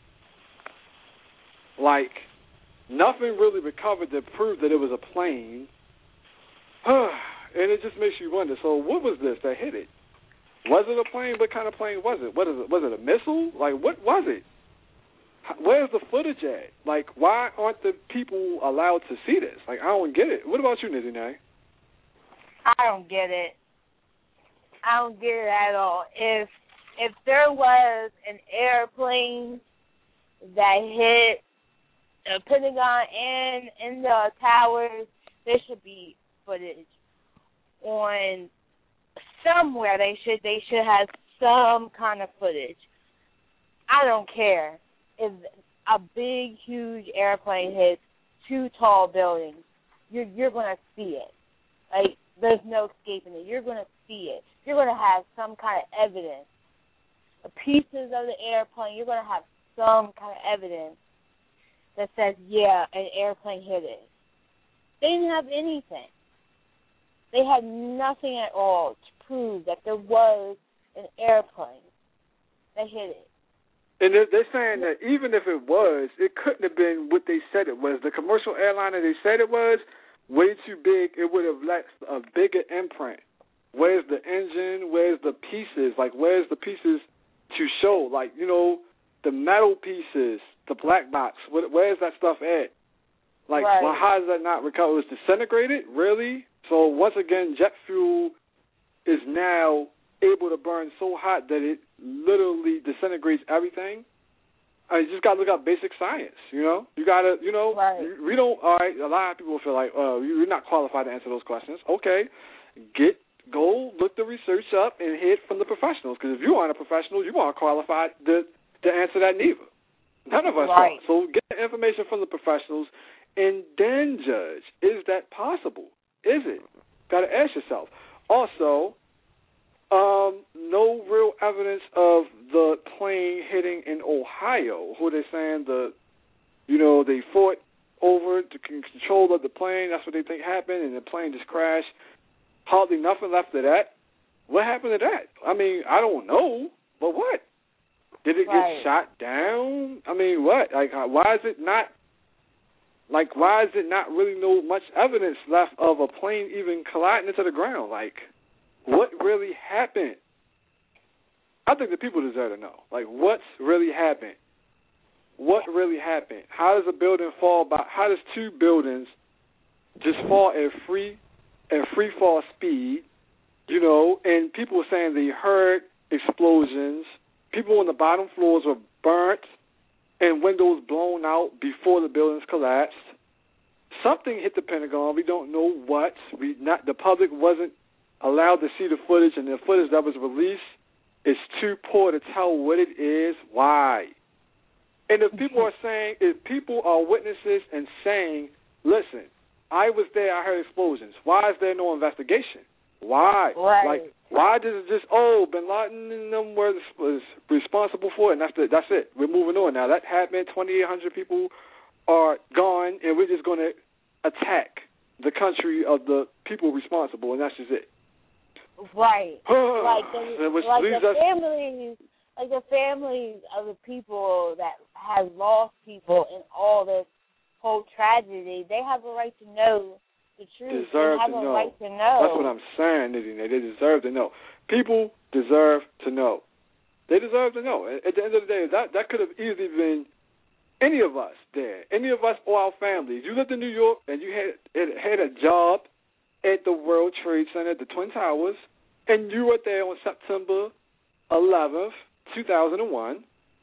Like, nothing really recovered to prove that it was a plane. And it just makes you wonder, so what was this that hit it? Was it a plane? What kind of plane was it? What is it? Was it a missile? Like, what was it? Where's the footage at? Like, why aren't the people allowed to see this? Like, I don't get it. What about you, Nizzy Nay? I don't get it. I don't get it at all. If if there was an airplane that hit the Pentagon and in the towers, there should be footage on somewhere. They should they should have some kind of footage. I don't care if a big, huge airplane hits two tall buildings. You're you're gonna see it. Like, there's no escaping it. You're gonna see it. You're gonna have some kind of evidence. The pieces of the airplane. You're gonna have some kind of evidence that says, yeah, an airplane hit it. They didn't have anything. They had nothing at all to prove that there was an airplane that hit it. And they're, they're saying that even if it was, it couldn't have been what they said it was. The commercial airliner they said it was, way too big. It would have left a bigger imprint. Where's the engine? Where's the pieces? Like, where's the pieces to show? Like, you know, the metal pieces, the black box, where's that stuff at? Like, right. Well, how is that not recovered? It was disintegrated? Really? So, once again, jet fuel is now able to burn so hot that it literally disintegrates everything. I mean, you just got to look up basic science, you know? You got to, you know, right. we don't, all right, a lot of people feel like, oh, you're not qualified to answer those questions. Okay, get, go look the research up and hear it from the professionals, because if you aren't a professional, you aren't qualified to, to answer that neither. None of us right. are. So get the information from the professionals and then judge. Is that possible? Is it? Got to ask yourself. Also, Um, no real evidence of the plane hitting in Ohio. Who they're saying the, you know, they fought over the control of the plane. That's what they think happened, and the plane just crashed. Hardly nothing left of that. What happened to that? I mean, I don't know, but what? Did it right. get shot down? I mean, what? Like, why is it not? Like, why is it not really no much evidence left of a plane even colliding into the ground? Like, what really happened? I think the people deserve to know. Like, what's really happened? What really happened? How does a building fall by? How does two buildings just fall at free, at free fall speed? You know, and people were saying they heard explosions. People on the bottom floors were burnt and windows blown out before the buildings collapsed. Something hit the Pentagon. We don't know what. We not the public wasn't allowed to see the footage, and the footage that was released is too poor to tell what it is, why. And if people are saying, if people are witnesses and saying, listen, I was there, I heard explosions, why is there no investigation? Why? Right. Like, why does it just, oh, Bin Laden and them were was responsible for it, and that's, the, that's it. We're moving on now. That happened, twenty-eight hundred people are gone, and we're just going to attack the country of the people responsible, and that's just it. Right. like the, which like leaves the us, families, like the families of the people that have lost people in all this whole tragedy, they have a right to know the truth. Deserve they have to a know. right to know. That's what I'm saying, Nitty. They deserve to know. People deserve to know. They deserve to know. At the end of the day, that that could have easily been any of us there, any of us or our families. You lived in New York and you had had a job at the World Trade Center, the Twin Towers, and you were there on September eleventh, two thousand one.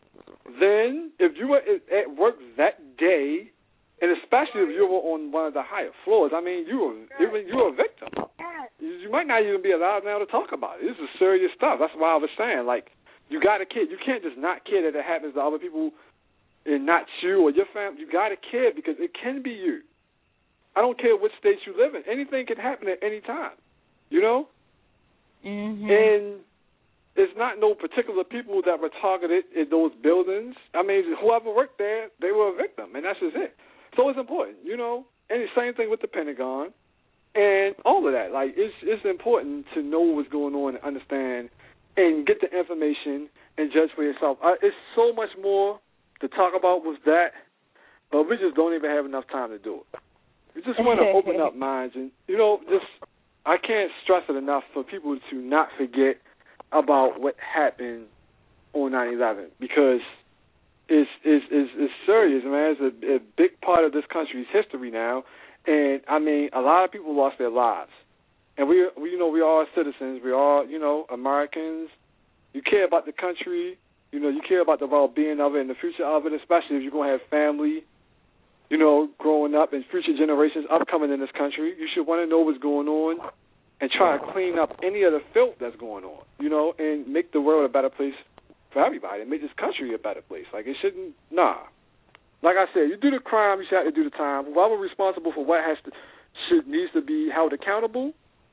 Then, if you were at work that day, and especially if you were on one of the higher floors, I mean, you were you were a victim. You might not even be allowed now to talk about it. This is serious stuff. That's why I was saying, like, you got a kid. You can't just not care that it happens to other people and not you or your family. You got to care because it can be you. I don't care which state you live in. Anything can happen at any time, you know? Mm-hmm. And it's not no particular people that were targeted in those buildings. I mean, whoever worked there, they were a victim, and that's just it. So it's important, you know? And the same thing with the Pentagon and all of that. Like, it's it's important to know what's going on and understand and get the information and judge for yourself. Uh, it's so much more to talk about with that, but we just don't even have enough time to do it. We just want to open up minds and, you know, just I can't stress it enough for people to not forget about what happened on nine eleven because it's, it's, it's, it's serious, man. It's a, a big part of this country's history now. And, I mean, a lot of people lost their lives. and we, we, you know, we are citizens. We are, you know, Americans. You care about the country. You know, you care about the well-being of it and the future of it, especially if you're going to have family, you know, growing up and future generations upcoming in this country. You should want to know what's going on and try to clean up any of the filth that's going on, you know, and make the world a better place for everybody and make this country a better place. Like, it shouldn't, nah. Like I said, you do the crime, you should have to do the time. Whoever responsible for what has to, should, needs to be held accountable.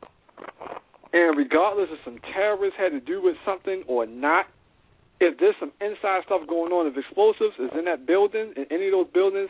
And regardless if some terrorists had to do with something or not, if there's some inside stuff going on, if explosives is in that building, in any of those buildings,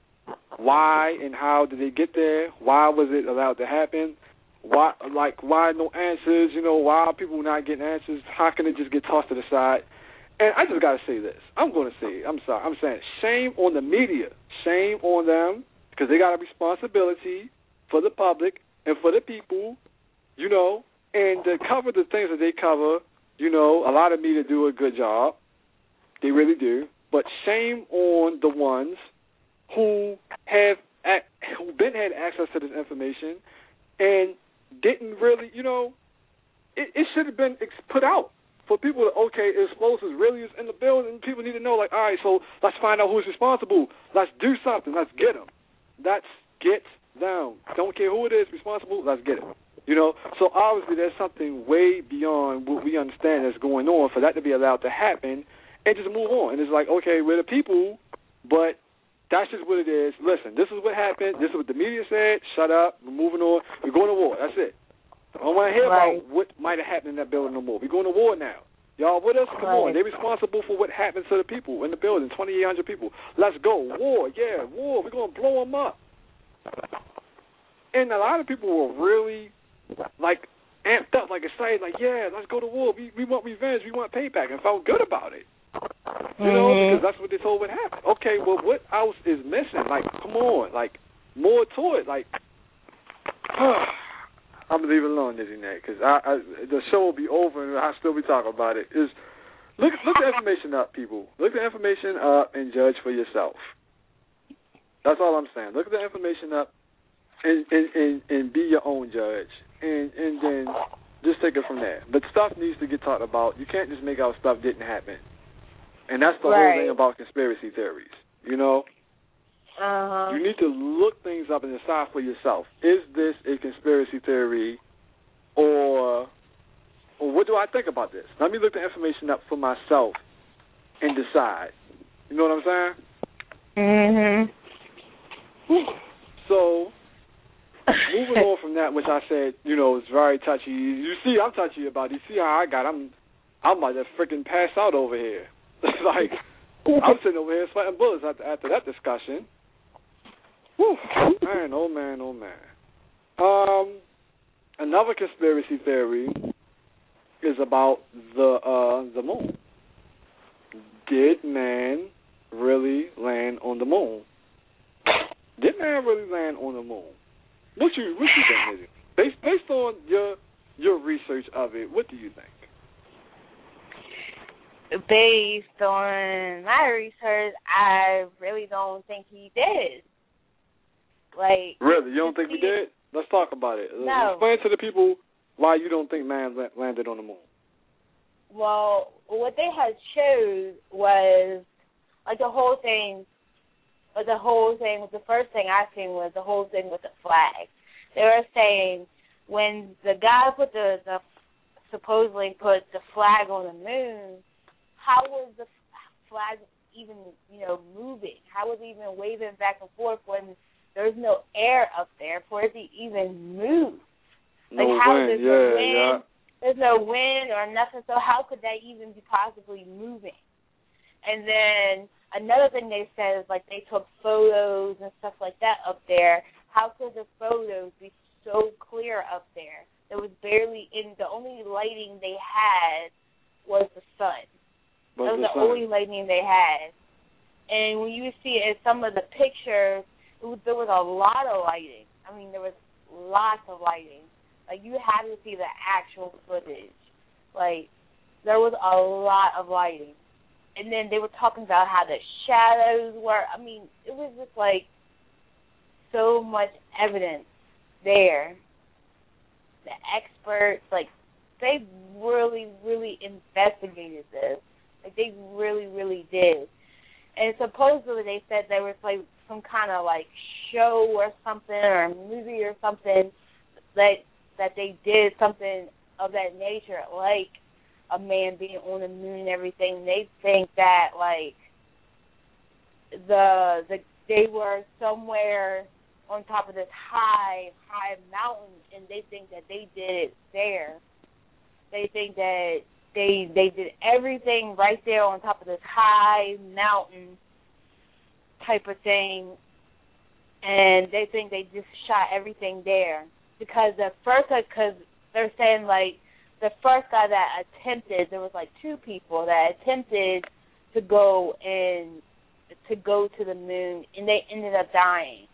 why and how did they get there? Why was it allowed to happen? Why, like, why no answers? You know, why are people not getting answers? How can it just get tossed to the side? And I just got to say this. I'm going to say it. I'm sorry. I'm saying shame on the media. Shame on them because they got a responsibility for the public and for the people, you know, and to cover the things that they cover. You know, a lot of media do a good job. They really do. But shame on the ones who have who been had access to this information and didn't really, you know, it, it should have been put out for people to, okay, explosives really is in the building. People need to know, like, all right, so let's find out who's responsible. Let's do something. Let's get them. Let's get them. Don't care who it is responsible. Let's get it. You know, so obviously there's something way beyond what we understand that's going on for that to be allowed to happen and just move on. And it's like, okay, we're the people, but that's just what it is. Listen, this is what happened. This is what the media said. Shut up. We're moving on. We're going to war. That's it. I don't want to hear right. about what might have happened in that building no more. We're going to war now. Y'all with us? Come right. on. They're responsible for what happened to the people in the building, twenty-eight hundred people. Let's go. War. Yeah, war. We're going to blow them up. And a lot of people were really, like, amped up, like excited, like, yeah, let's go to war. We we want revenge. We want payback, and felt good about it. You know, mm-hmm. because that's what they told would happen. Okay, well, what else is missing? Like, come on, like, more to it. Like, I'm going to leave it alone, Dizzy Nate, because I, I, the show will be over and I'll still be talking about it. Is look, look the information up, people. Look the information up and judge for yourself. That's all I'm saying. Look the information up and, and, and, and be your own judge. And, and then just take it from there. But stuff needs to get talked about. You can't just make out stuff didn't happen. And that's the right. whole thing about conspiracy theories, you know? Uh-huh. You need to look things up and decide for yourself. Is this a conspiracy theory or, or what do I think about this? Let me look the information up for myself and decide. You know what I'm saying? Mm-hmm. So, moving on from that, which I said, you know, it's very touchy. You see I'm touchy about it. You see how I got I'm I'm about to freaking pass out over here. Like, I'm sitting over here sweating bullets after, after that discussion. Whew. Man, oh man, oh man. Um, another conspiracy theory is about the uh, the moon. Did man really land on the moon? Did man really land on the moon? What you what you think, Lizzie? Based based on your your research of it, what do you think? Based on my research, I really don't think he did. Like, really, you don't think he did? Let's talk about it. No. Explain to the people why you don't think man landed on the moon. Well, what they had showed was like the whole thing. But the whole thing, the first thing I seen was the whole thing with the flag. They were saying when the guy put the, the supposedly put the flag on the moon, how was the flag even, you know, moving? How was it even waving back and forth when there's no air up there for it to even move? Like, no how wind, there's yeah, no wind, yeah. There's no wind or nothing, so how could that even be possibly moving? And then another thing they said is, like, they took photos and stuff like that up there. How could the photos be so clear up there? There was barely in the only lighting they had was the sun. Was that was the, the sun. only lighting they had. And when you see in some of the pictures, it was, there was a lot of lighting. I mean, there was lots of lighting. Like, you had to see the actual footage. Like, there was a lot of lighting. And then they were talking about how the shadows were. I mean, it was just like so much evidence there. the experts, like, they really, really investigated this. Like, they really, really did. And supposedly they said there was, like, some kind of, like, show or something or movie or something that that they did something of that nature, like a man being on the moon and everything. They think that, like, the the they were somewhere on top of this high, high mountain, and they think that they did it there. They think that they they did everything right there on top of this high mountain type of thing, and they think they just shot everything there. Because the first, because they're saying, like, the first guy that attempted, there was, like, two people that attempted to go and to go to the moon, and they ended up dying.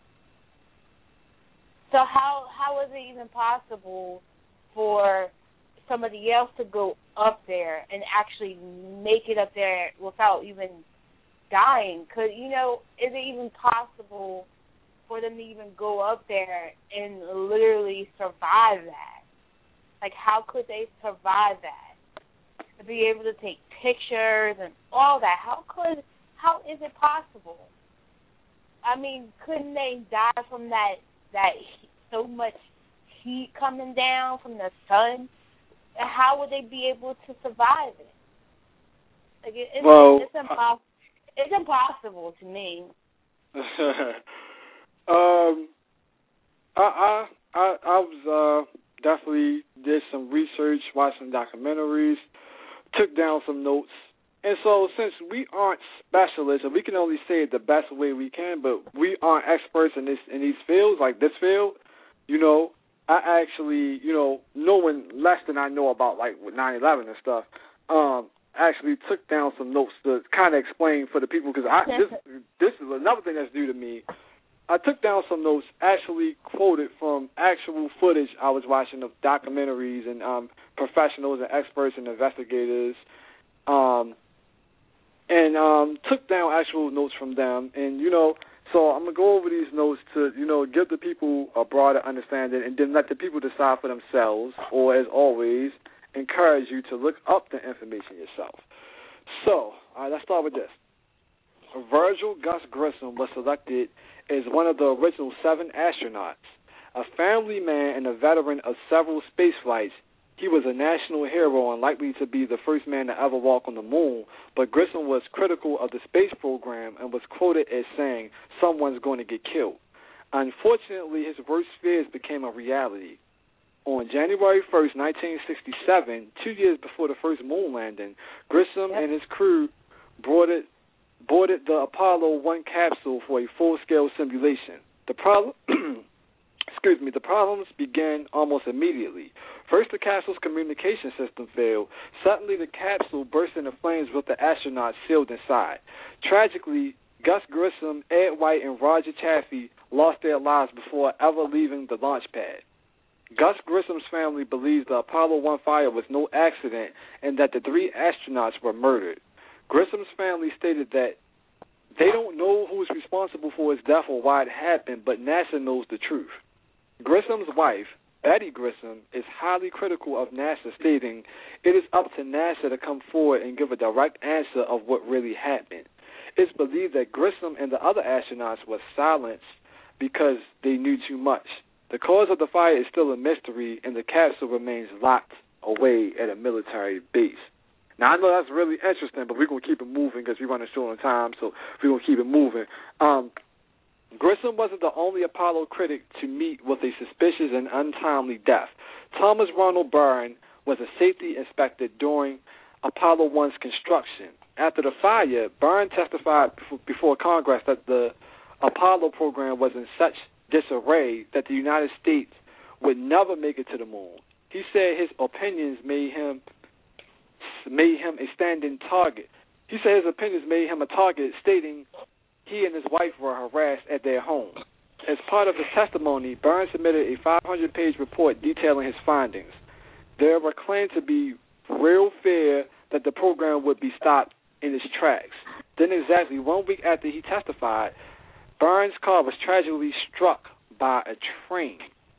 So how how is it even possible for somebody else to go up there and actually make it up there without even dying? Could, you know, is it even possible for them to even go up there and literally survive that? Like, how could they survive that? To be able to take pictures and all that, how could, how is it possible? I mean, couldn't they die from that, that heat, so much heat coming down from the sun? How would they be able to survive it? Like, it, it's, well, it's, impossible. It's impossible to me. um, I, I, I, I was uh, definitely did some research, watched some documentaries, took down some notes, and so since we aren't specialists, and we can only say it the best way we can, but we aren't experts in this in these fields, like this field, you know. I actually, you know, knowing less than I know about, like, with nine eleven and stuff, um, actually took down some notes to kind of explain for the people, because I this, this is another thing that's new to me. I took down some notes, actually quoted from actual footage I was watching of documentaries and um, professionals and experts and investigators, um, and um, took down actual notes from them, and, you know, so I'm going to go over these notes to, you know, give the people a broader understanding and then let the people decide for themselves, or, as always, encourage you to look up the information yourself. So, all right, let's start with this. Virgil Gus Grissom was selected as one of the original seven astronauts. A family man and a veteran of several space flights, he was a national hero and likely to be the first man to ever walk on the moon, but Grissom was critical of the space program and was quoted as saying, "Someone's going to get killed." Unfortunately, his worst fears became a reality. On January first, nineteen sixty-seven, two years before the first moon landing, Grissom yep. and his crew boarded, boarded the Apollo one capsule for a full-scale simulation. The problem... Excuse me, the problems began almost immediately. First, the capsule's communication system failed. Suddenly, the capsule burst into flames with the astronauts sealed inside. Tragically, Gus Grissom, Ed White, and Roger Chaffee lost their lives before ever leaving the launch pad. Gus Grissom's family believes the Apollo one fire was no accident and that the three astronauts were murdered. Grissom's family stated that they don't know who is responsible for his death or why it happened, but NASA knows the truth. Grissom's wife, Betty Grissom, is highly critical of NASA, stating, "It is up to NASA to come forward and give a direct answer of what really happened." It's believed that Grissom and the other astronauts were silenced because they knew too much. The cause of the fire is still a mystery, and the capsule remains locked away at a military base. Now, I know that's really interesting, but we're going to keep it moving because we're running short on time, so we're going to keep it moving. Um, Grissom wasn't the only Apollo critic to meet with a suspicious and untimely death. Thomas Ronald Byrne was a safety inspector during Apollo one's construction. After the fire, Byrne testified before Congress that the Apollo program was in such disarray that the United States would never make it to the moon. He said his opinions made him made him a standing target. He said his opinions made him a target, stating he and his wife were harassed at their home. As part of his testimony, Byrne submitted a five hundred page report detailing his findings. There were claimed to be real fear that the program would be stopped in its tracks. Then exactly one week after he testified, Byrne's car was tragically struck by a train.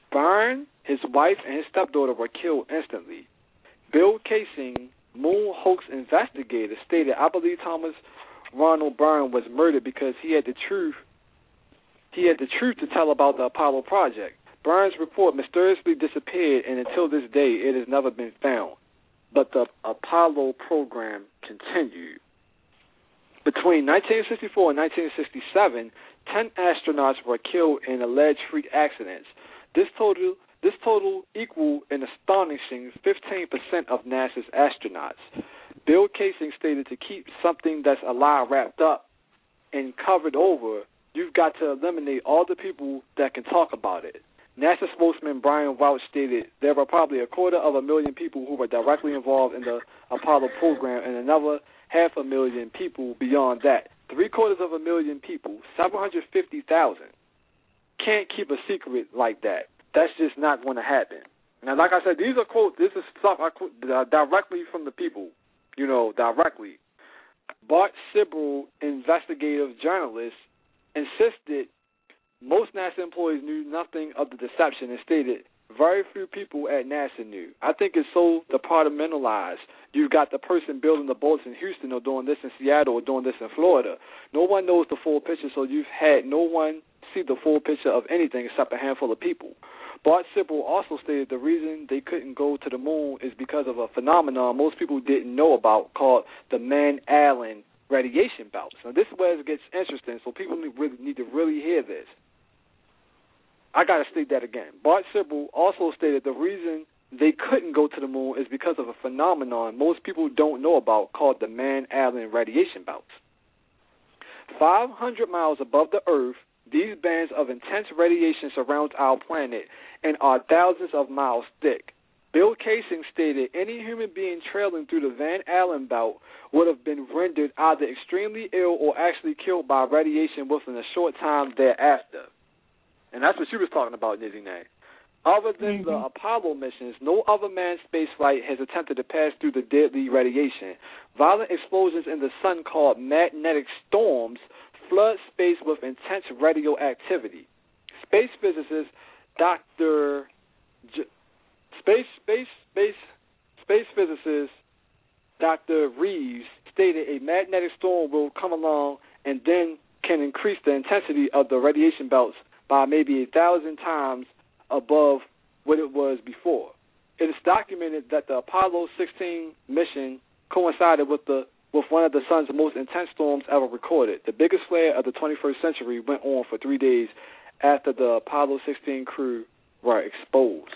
Byrne, his wife, and his stepdaughter were killed instantly. Bill Kaysing, moon hoax investigator, stated, I believe Thomas Ronald Byrne was murdered because he had the truth he had the truth to tell about the Apollo project. Byrne's report mysteriously disappeared, and until this day, it has never been found. But the Apollo program continued. Between nineteen sixty-four and nineteen sixty-seven, ten astronauts were killed in alleged freak accidents. This total This total equal an astonishing fifteen percent of NASA's astronauts. Bill Kaysing stated to keep something that's alive wrapped up and covered over, you've got to eliminate all the people that can talk about it. NASA spokesman Brian Welch stated there were probably a quarter of a million people who were directly involved in the Apollo program and another half a million people beyond that. Three quarters of a million people, seven hundred fifty thousand. Can't keep a secret like that. That's just not going to happen. Now, like I said, these are quotes. This is stuff I quote uh, directly from the people, you know, directly. Bart Sibrel, investigative journalist, insisted most NASA employees knew nothing of the deception and stated very few people at NASA knew. I think it's so departmentalized. You've got the person building the boats in Houston or doing this in Seattle or doing this in Florida. No one knows the full picture, so you've had no one see the full picture of anything except a handful of people. Bart Sibrel also stated the reason they couldn't go to the moon is because of a phenomenon most people didn't know about called the Van Allen radiation belts. Now, this is where it gets interesting, so people need, really, need to really hear this. I got to state that again. Bart Sibrel also stated the reason they couldn't go to the moon is because of a phenomenon most people don't know about called the Van Allen radiation belts. five hundred miles above the Earth, these bands of intense radiation surround our planet and are thousands of miles thick. Bill Kaysing stated any human being trailing through the Van Allen belt would have been rendered either extremely ill or actually killed by radiation within a short time thereafter. And that's what she was talking about, Nizzy Nay. Other than mm-hmm. the Apollo missions, no other manned spaceflight has attempted to pass through the deadly radiation. Violent explosions in the sun called magnetic storms flood space with intense radioactivity. Space physicist Doctor J- Space Space Space Space physicist Doctor Reeves stated a magnetic storm will come along and then can increase the intensity of the radiation belts by maybe a thousand times above what it was before. It is documented that the Apollo sixteen mission coincided with the with one of the sun's most intense storms ever recorded. The biggest flare of the twenty-first century went on for three days after the Apollo sixteen crew were exposed.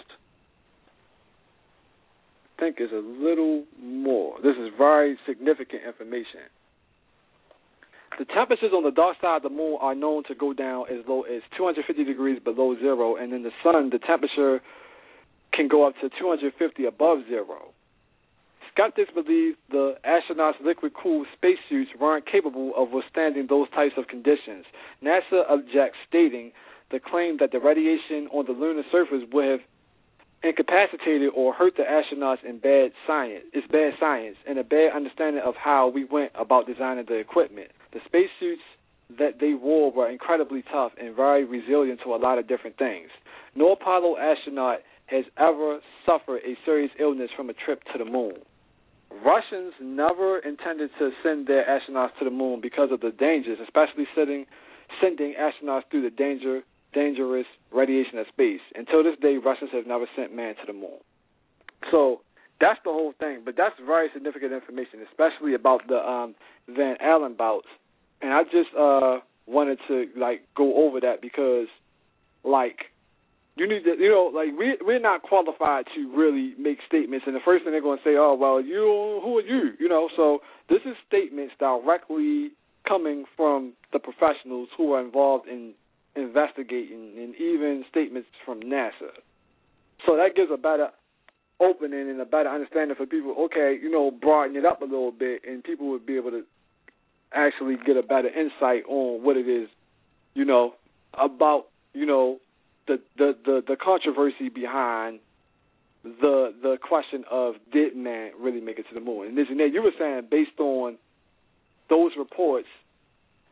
I think it's a little more. This is very significant information. The temperatures on the dark side of the moon are known to go down as low as two hundred fifty degrees below zero, and in the sun, the temperature can go up to two hundred fifty above zero. Skeptics believe the astronauts' liquid-cooled spacesuits weren't capable of withstanding those types of conditions. NASA objects, stating the claim that the radiation on the lunar surface would have incapacitated or hurt the astronauts in bad science. It's bad science and a bad understanding of how we went about designing the equipment. The spacesuits that they wore were incredibly tough and very resilient to a lot of different things. No Apollo astronaut has ever suffered a serious illness from a trip to the moon. Russians never intended to send their astronauts to the moon because of the dangers, especially sending, sending astronauts through the danger, dangerous radiation of space. Until this day, Russians have never sent man to the moon. So that's the whole thing. But that's very significant information, especially about the um, Van Allen bouts. And I just uh, wanted to, like, go over that because, like, you need to, you know, like, we, we're not qualified to really make statements. And the first thing they're going to say, oh, well, you, who are you? You know, so this is statements directly coming from the professionals who are involved in investigating, and even statements from NASA. So that gives a better opening and a better understanding for people, okay, you know, broaden it up a little bit, and people would be able to actually get a better insight on what it is, you know, about, you know, the the, the, the controversy behind the the question of did man really make it to the moon. And this and that, you were saying based on those reports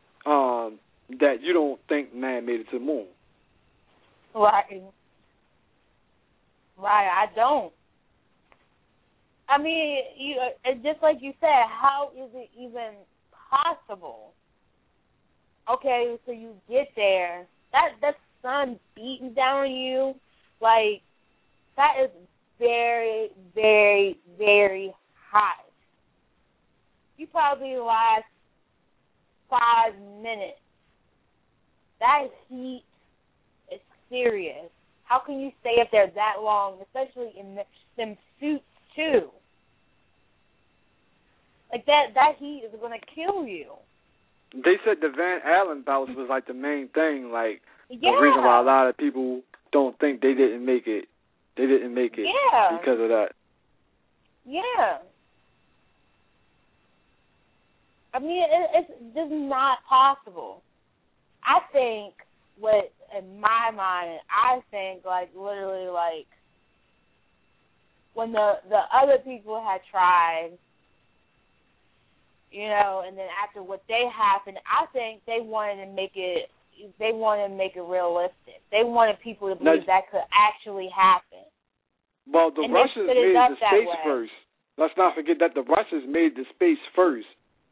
um, that you don't think man made it to the moon. Right. Right, I don't. I mean, you just like you said, how is it even possible? Okay, so you get there, that that sun beating down on you, like, that is very, very, very hot. You probably last five minutes. That heat is serious. How can you stay up there that long, especially in the, them suits too? Like that, that heat is going to kill you. They said the Van Allen bouts was like the main thing, like yeah. the reason why a lot of people don't think they didn't make it. They didn't make it yeah. because of that. Yeah. I mean, it, it's just not possible. I think what, in my mind, I think like literally like when the the other people had tried, you know, and then after what they happened, I think they wanted to make it. They wanted to make it realistic. They wanted people to believe now, that could actually happen. Well, the and Russians made the space first. Let's not forget that the Russians made the space first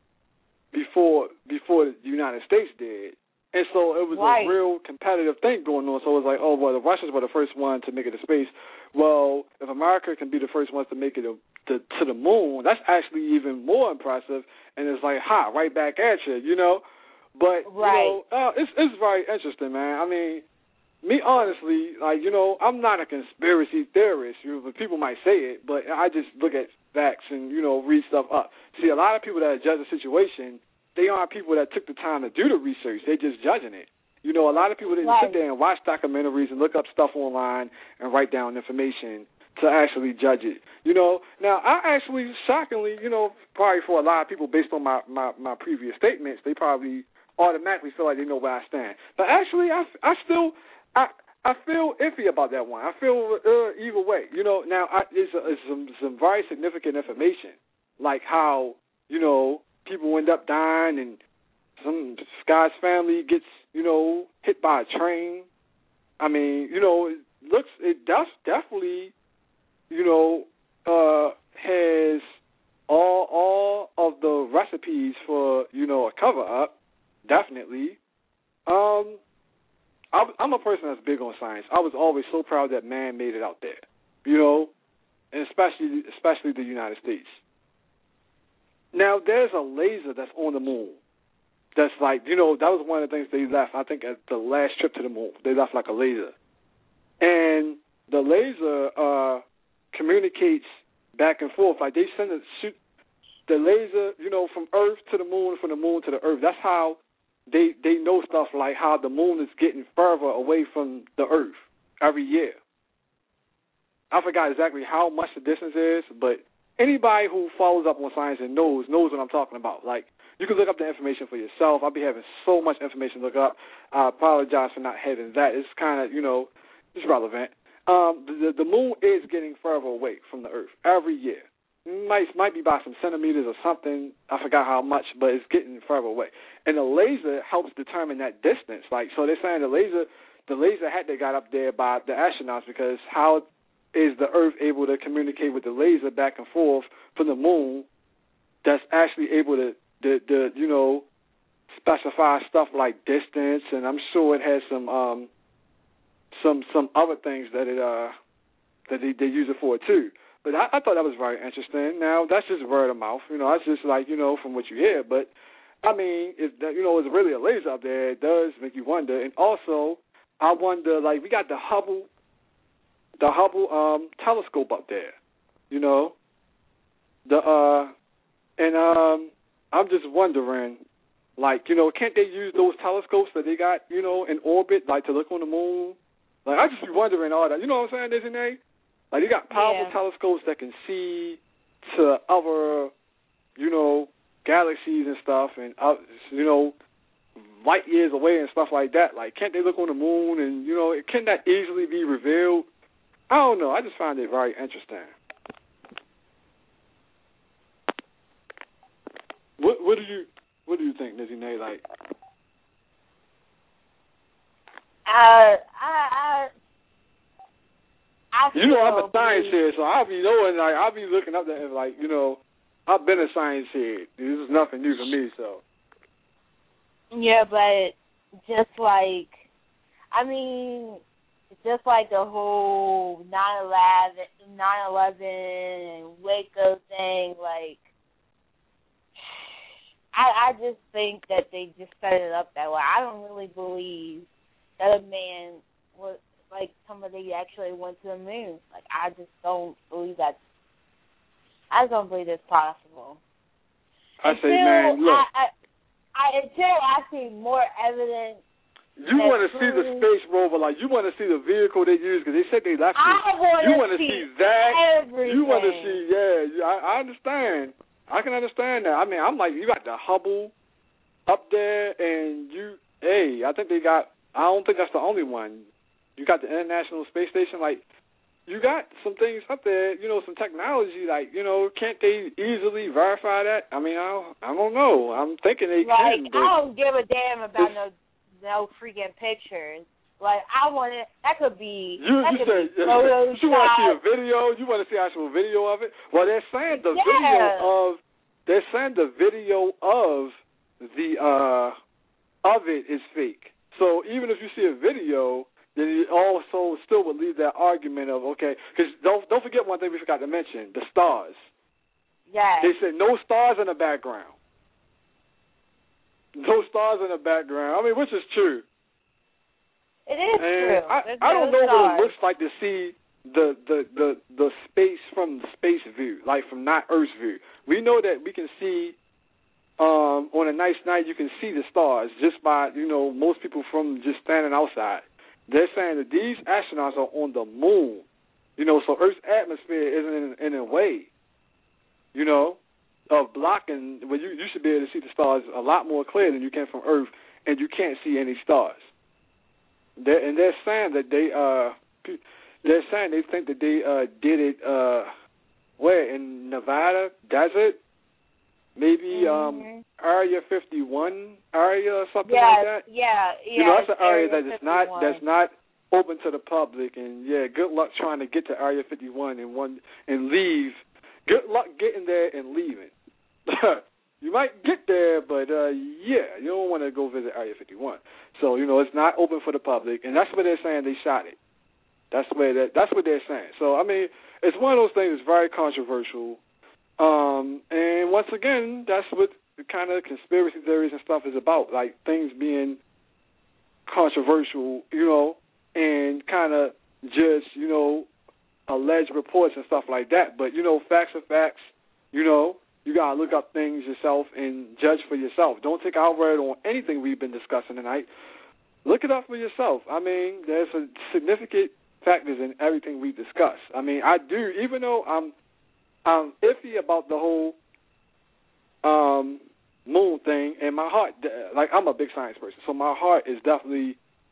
before before the United States did. And so it was right. a real competitive thing going on. So it was like, oh, well, the Russians were the first one to make it to space. Well, if America can be the first ones to make it to, to, to the moon, that's actually even more impressive. And it's like, ha, right back at you, you know? But, right. you know, uh, it's, it's very interesting, man. I mean, me, honestly, like, you know, I'm not a conspiracy theorist. You know, people might say it, but I just look at facts and, you know, read stuff up. See, a lot of people that judge a situation, they aren't people that took the time to do the research. They're just judging it. You know, a lot of people didn't right. sit there and watch documentaries and look up stuff online and write down information to actually judge it. You know, now, I actually, shockingly, you know, probably for a lot of people, based on my, my, my previous statements, they probably automatically feel like they know where I stand. But actually, I, I still, I I feel iffy about that one. I feel uh, either way. You know, now, I, it's, a, it's some, some very significant information, like how, you know, people end up dying and some guy's family gets, you know, hit by a train. I mean, you know, it looks, it does definitely, you know, uh, has all all of the recipes for, you know, a cover-up, definitely. Um, I, I'm a person that's big on science. I was always so proud that man made it out there, you know, and especially especially the United States. Now, there's a laser that's on the moon. That's like, you know, that was one of the things they left, I think, at the last trip to the moon. They left like a laser. And the laser uh, communicates back and forth. Like they send a shoot the laser, you know, from Earth to the moon, from the moon to the Earth. That's how they they know stuff like how the moon is getting further away from the Earth every year. I forgot exactly how much the distance is, but anybody who follows up on science and knows knows what I'm talking about. Like, you can look up the information for yourself. I'll be having so much information to look up. I apologize for not having that. It's kind of, you know, it's relevant. Um, the, the moon is getting further away from the Earth every year. Might might be by some centimeters or something. I forgot how much, but it's getting further away. And the laser helps determine that distance. Like, so they're saying the laser, the laser had they got up there by the astronauts, because how is the Earth able to communicate with the laser back and forth from the moon that's actually able to, to, to you know, specify stuff like distance, and I'm sure it has some um, some some other things that it uh that they, they use it for too. But I, I thought that was very interesting. Now, that's just word of mouth. You know, that's just like, you know, from what you hear. But, I mean, if that, you know, it's really a laser up there, it does make you wonder. And also, I wonder, like, we got the Hubble, the Hubble um, telescope up there, you know. The uh, And um, I'm just wondering, like, you know, can't they use those telescopes that they got, you know, in orbit, like, to look on the moon? Like, I just be wondering all that. You know what I'm saying, isn't it? Like, you got powerful yeah. telescopes that can see to other, you know, galaxies and stuff, and, uh, you know, light years away and stuff like that. Like, can't they look on the moon and, you know, can that easily be revealed? I don't know. I just find it very interesting. What What do you What do you think, Nizzy Nay? Like, uh, I, I I I you know, I'm a still science believe- head, so I'll be knowing, like, I'll be looking up there, like, you know, I've been a science head. This is nothing new for me, so. Yeah, but just like, I mean, just like the whole nine eleven, nine eleven and Waco thing, like, I, I just think that they just set it up that way. I don't really believe that a man was, like, somebody actually went to the moon. Like, I just don't believe that. I just don't believe it's possible. I until say, man, look. I, I, I, until I see more evidence. You want to see the space rover, like, you want to see the vehicle they use, because they said they left I it. want You want to see, see that. everything. You want to see, yeah, I, I understand. I can understand that. I mean, I'm like, you got the Hubble up there, and you, hey, I think they got, I don't think that's the only one. You got the International Space Station, like, you got some things up there, you know, some technology, like, you know, can't they easily verify that? I mean, I don't, I don't know. I'm thinking they like, can. Like, I don't give a damn about no no freaking pictures. Like, I want it, that could be, you, that you could say, be Photoshop. You want to see a video? You want to see actual video of it? Well, they're saying the yeah. video of, they're saying the video of the, uh, of it is fake. So even if you see a video, then you also still would leave that argument of, okay, because don't, don't forget one thing we forgot to mention, the stars. Yeah. They said no stars in the background. No stars in the background. I mean, which is true. It is and true. I, There's I don't no know stars. what it looks like to see the, the, the, the space from the space view, like from not Earth's view. We know that we can see, um, on a nice night, you can see the stars just by, you know, most people from just standing outside. They're saying that these astronauts are on the moon, you know, so Earth's atmosphere isn't in, in a way, you know, of blocking, well, you, you should be able to see the stars a lot more clear than you can from Earth, and you can't see any stars. They're, and they're saying that they, uh, they're saying they think that they uh, did it, uh, where, in Nevada desert, maybe mm-hmm. um, Area fifty-one area or something yeah, like that. Yeah, yeah. You know, that's an area, area that is fifty-one. not that's not open to the public, and yeah, good luck trying to get to Area fifty-one and one and leave. Good luck getting there and leaving. You might get there, but uh, yeah, you don't want to go visit Area fifty-one. So you know, it's not open for the public, and that's where they're saying they shot it. That's where that that's what they're saying. So I mean, it's one of those things that's very controversial. Um, and once again, that's what the kind of conspiracy theories and stuff is about, like things being controversial, you know, and kind of just, you know, alleged reports and stuff like that. But, you know, facts are facts, you know, you got to look up things yourself and judge for yourself. Don't take our word on anything we've been discussing tonight. Look it up for yourself. I mean, there's a significant factors in everything we discuss. I mean, I do, even though I'm I'm iffy about the whole um, moon thing, and my heart, like, I'm a big science person, so my heart is definitely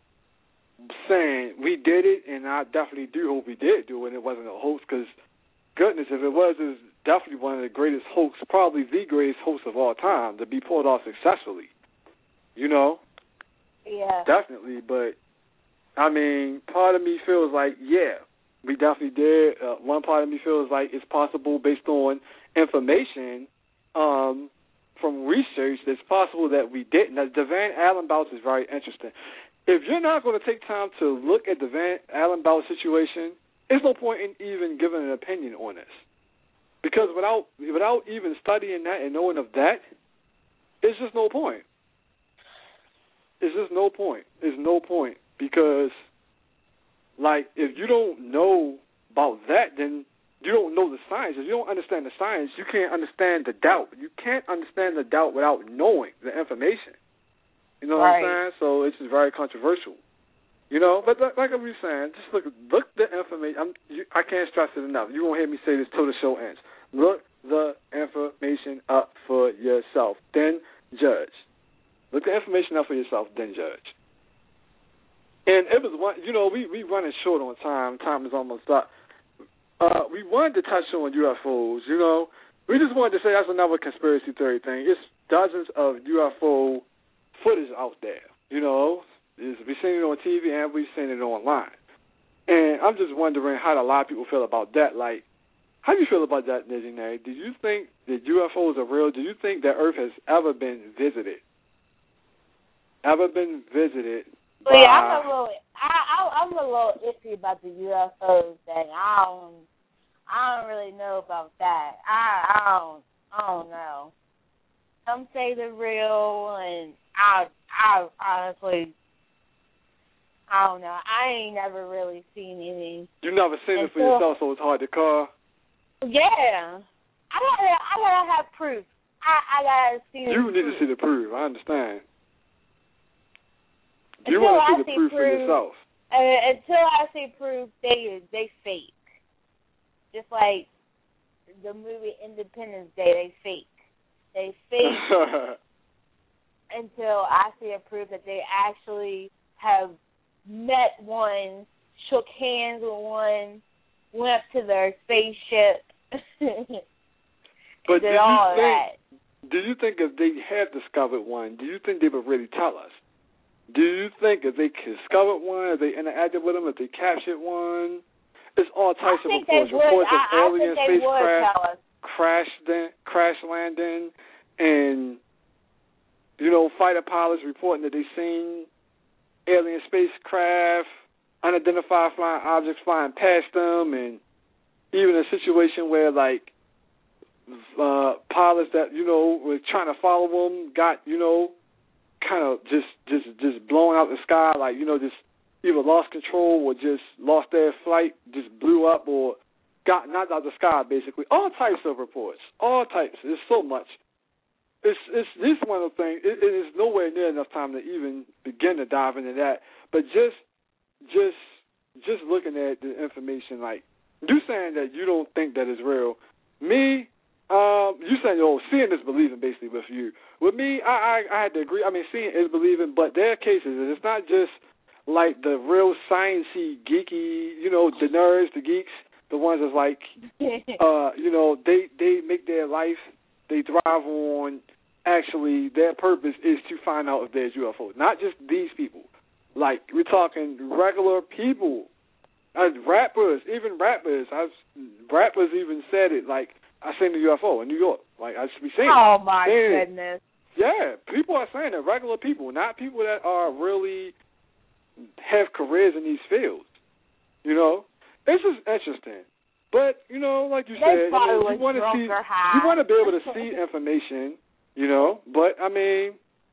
saying we did it, and I definitely do hope we did do it, and it wasn't a hoax, because, goodness, if it was, it's definitely one of the greatest hoax, probably the greatest hoax of all time, to be pulled off successfully, you know? Yeah. Definitely, but, I mean, part of me feels like, yeah, we definitely did. Uh, one part of me feels like it's possible, based on information um, from research, it's possible that we didn't. Now, the Van Allen bouts is very interesting. If you're not going to take time to look at the Van Allen bout situation, there's no point in even giving an opinion on this. Because without without even studying that and knowing of that, it's just no point. It's just no point. There's no point. Because, like, if you don't know about that, then you don't know the science. If you don't understand the science, you can't understand the doubt. You can't understand the doubt without knowing the information. You know right. what I'm saying? So it's just very controversial. You know, but like, like I was saying, just look look the information. I'm, you, I can't stress it enough. You won't hear me say this till the show ends. Look the information up for yourself, then judge. Look the information up for yourself, then judge. And it was one, you know, we we running short on time. Time is almost up. Uh, we wanted to touch on U F Os. You know, we just wanted to say that's another conspiracy theory thing. It's dozens of U F O footage out there. You know, we've seen it on T V and we've seen it online. And I'm just wondering how a lot of people feel about that. Like, how do you feel about that, Visionary? Do you think that U F Os are real? Do you think that Earth has ever been visited? Ever been visited? Well, by... yeah, I'm a little, I, I, I'm a little iffy about the U F Os thing. I don't, I don't really know about that. I, I don't, I don't know. Some say they're real, and I, I honestly, I don't know. I ain't never really seen any. You never seen it for yourself, so it's hard to call. Yeah, I gotta, I gotta have proof. I, I gotta see. You need proof. to see the proof. I understand. You Until want to I see the see proof, proof for yourself. Uh, until I see proof, they they fake. Just like the movie Independence Day, they fake. They fake until I see a proof that they actually have met one, shook hands with one, went up to their spaceship, but did do all you think, that. Do you think if they have discovered one, do you think they would really tell us? Do you think if they discovered one, if they interacted with them, if they captured one, it's all types I of think reports. They would. Reports of I, alien I think they would spacecraft tell us. crash, crash landing, and, you know, fighter pilots reporting that they've seen alien spacecraft, unidentified flying objects flying past them, and even a situation where, like, uh, pilots that, you know, were trying to follow them got, you know, kind of just, just, just blown out the sky, like, you know, just either lost control or just lost their flight, just blew up or got knocked out the sky, basically. All types of reports, all types. There's so much. It's it's this one of the things. It, it is nowhere near enough time to even begin to dive into that. But just, just, just looking at the information, like you saying that you don't think that is real. Me, um, you saying, oh, seeing is believing, basically, with you. With me, I, I I had to agree. I mean, seeing is believing, but there are cases, and it's not just like the real sciencey, geeky, you know, the nerds, the geeks, the ones that's like, uh, you know, they, they make their life, they thrive on, actually, their purpose is to find out if there's U F Os. Not just these people. Like, we're talking regular people, uh, rappers, even rappers. I've, rappers even said it, like, I seen the U F O in New York. Like, I should be saying Oh, my saying goodness. It. Yeah, people are saying it, regular people, not people that are really have careers in these fields. You know, it's just interesting. But you know, like you they said, you, know, you want to see, high. you want to be able to see information. You know, but I mean,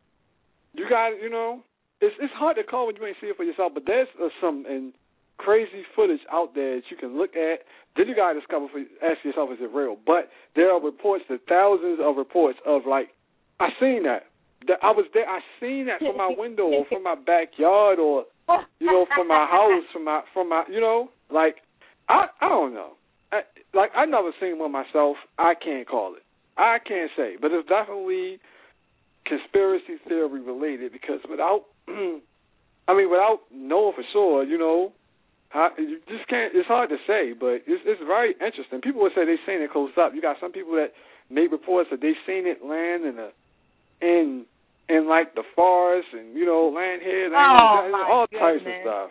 you got, you know, it's it's hard to call when you ain't see it for yourself. But there's uh, some and crazy footage out there that you can look at. Then you got to discover for ask yourself, is it real? But there are reports, the thousands of reports of like, I seen that. That I was there. I seen that from my window or from my backyard or, you know, from my house, from my, from my, you know, like, I, I don't know. I, like, I never seen one myself. I can't call it. I can't say, but it's definitely conspiracy theory related because without, I mean, without knowing for sure, you know, I, you just can't. It's hard to say, but it's, it's very interesting. People would say they've seen it close up. You got some people that make reports that they've seen it land in a, in in like the forest and, you know, land here, land oh, there, all goodness. types of stuff.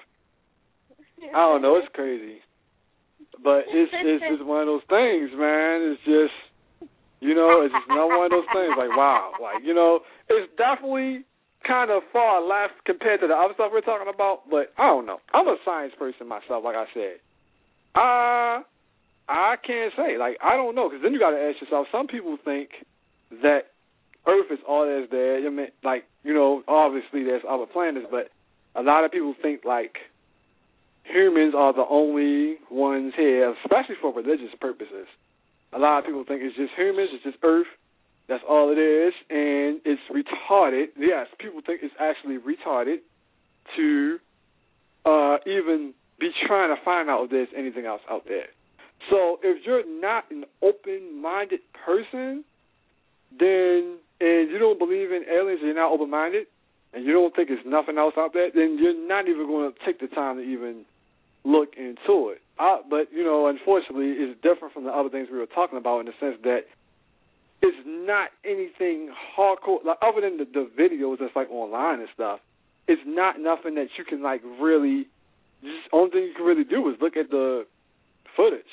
I don't know, it's crazy. But it's it's just one of those things, man. It's just, you know, it's just not one of those things like, wow. Like, you know, it's definitely kind of far left compared to the other stuff we're talking about, but I don't know. I'm a science person myself, like I said. Uh, I can't say. Like, I don't know, because then you got to ask yourself, some people think that Earth is all that's there. I mean, like, you know, obviously there's other planets, but a lot of people think, like, humans are the only ones here, especially for religious purposes. A lot of people think it's just humans, it's just Earth, that's all it is, and it's retarded. Yes, people think it's actually retarded to uh, even be trying to find out if there's anything else out there. So if you're not an open-minded person, then, and you don't believe in aliens, you're not open-minded, and you don't think there's nothing else out there, then you're not even going to take the time to even look into it. Uh, but, you know, unfortunately, it's different from the other things we were talking about in the sense that it's not anything hardcore, like, other than the, the videos that's, like, online and stuff. It's not nothing that you can, like, really just only thing you can really do is look at the footage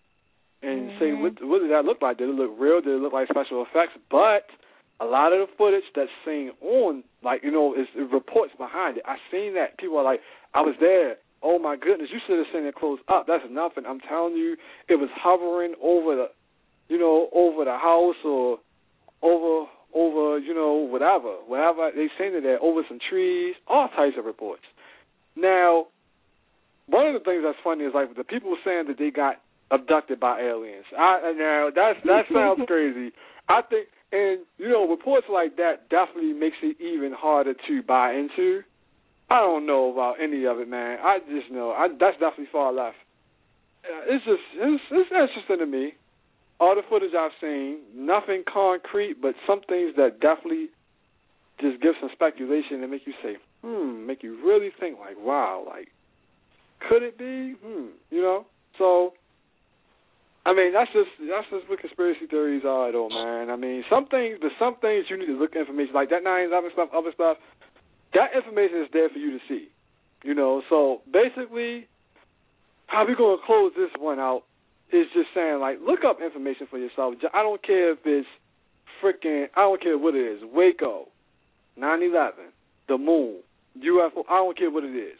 and mm-hmm. say, what, what did that look like? Did it look real? Did it look like special effects? But a lot of the footage that's seen on, like, you know, is reports behind it. I seen that. People are like, I was there. Oh, my goodness, you should have seen it close up. That's nothing. I'm telling you, it was hovering over the, you know, over the house or over, over, you know, whatever. Whatever. They seen it there, over some trees, all types of reports. Now, one of the things that's funny is, like, the people saying that they got abducted by aliens. I, now, that's, that sounds crazy. I think, and, you know, reports like that definitely makes it even harder to buy into. I don't know about any of it, man. I just know I, that's definitely far left. Uh, it's just it's, it's interesting to me. All the footage I've seen, nothing concrete, but some things that definitely just give some speculation and make you say, hmm, make you really think, like, wow, like, could it be? Hmm, you know. So, I mean, that's just that's just what conspiracy theories are, though, man. I mean, some things, but some things you need to look at information like that nine eleven stuff, other stuff. That information is there for you to see, you know. So basically, how we gonna close this one out is just saying, like, look up information for yourself. I don't care if it's freaking, I don't care what it is, Waco, nine eleven, the moon, U F O. I don't care what it is.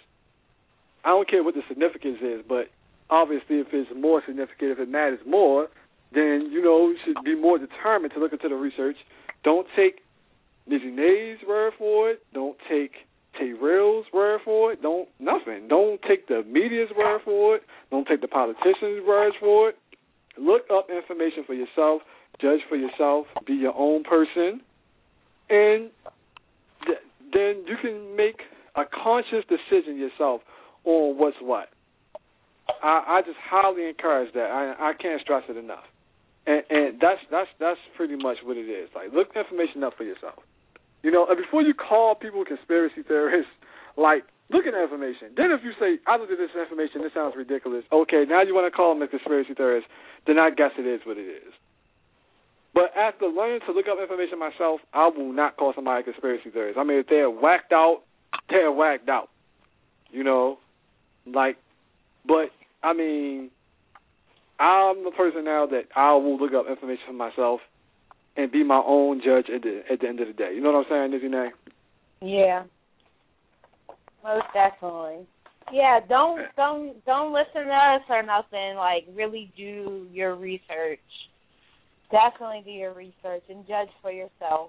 I don't care what the significance is, but obviously, if it's more significant, if it matters more, then you know you should be more determined to look into the research. Don't take Nizzy Nay's word for it. Don't take Tay Real's word for it. Don't nothing. Don't take the media's word for it. Don't take the politicians' words for it. Look up information for yourself. Judge for yourself. Be your own person, and th- then you can make a conscious decision yourself on what's what. I, I just highly encourage that. I, I can't stress it enough, and, and that's that's that's pretty much what it is. Like, look information up for yourself. You know, and before you call people conspiracy theorists, like, look at the information. Then if you say, I looked at this information, this sounds ridiculous, okay, now you want to call them a conspiracy theorist, then I guess it is what it is. But after learning to look up information myself, I will not call somebody a conspiracy theorist. I mean, if they're whacked out, they're whacked out. You know, like, but, I mean, I'm the person now that I will look up information for myself and be my own judge at the at the end of the day. You know what I'm saying, Nizzy Nay? Yeah, most definitely. Yeah, don't don't don't listen to us or nothing. Like, really do your research. Definitely do your research and judge for yourself.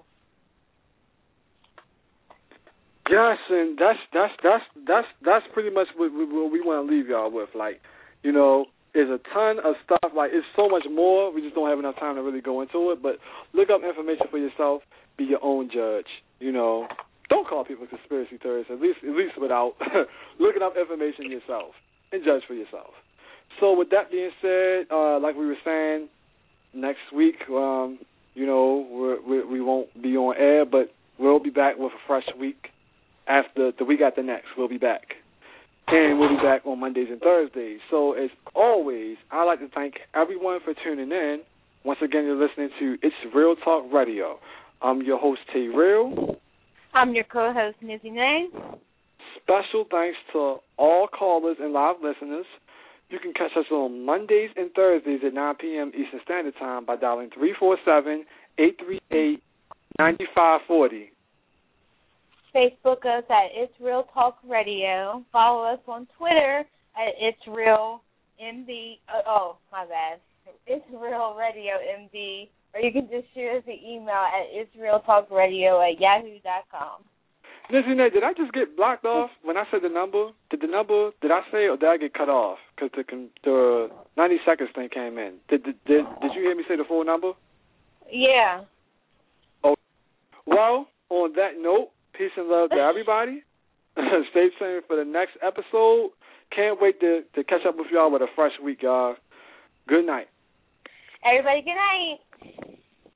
Yes, and that's that's that's that's that's pretty much what, what we want to leave y'all with. Like, you know, there's a ton of stuff. Like, it's so much more. We just don't have enough time to really go into it. But look up information for yourself. Be your own judge. You know, don't call people conspiracy theorists. At least, at least without looking up information yourself and judge for yourself. So, with that being said, uh, like we were saying, next week, um, you know, we're, we're, we won't be on air, but we'll be back with a fresh week. After the week after next, we'll be back. And we'll be back on Mondays and Thursdays. So, as always, I'd like to thank everyone for tuning in. Once again, you're listening to It's Real Talk Radio. I'm your host, Tay Real. I'm your co-host, Nizzy Nay. Special thanks to all callers and live listeners. You can catch us on Mondays and Thursdays at nine p.m. Eastern Standard Time by dialing three four seven, eight three eight, nine five four zero. Facebook us at It's Real Talk Radio. Follow us on Twitter at It's Real M D. Uh, oh, my bad. It's Real Radio M D. Or you can just shoot us an email at It's Real Talk Radio at yahoo dot com. Listen, did I just get blocked off when I said the number? Did the number, did I say it or did I get cut off? Because the, the ninety seconds thing came in. Did, did, did, did you hear me say the full number? Yeah. Oh, well, on that note, peace and love to everybody. Stay tuned for the next episode. Can't wait to, to catch up with y'all with a fresh week, y'all. Good night. Everybody, good night.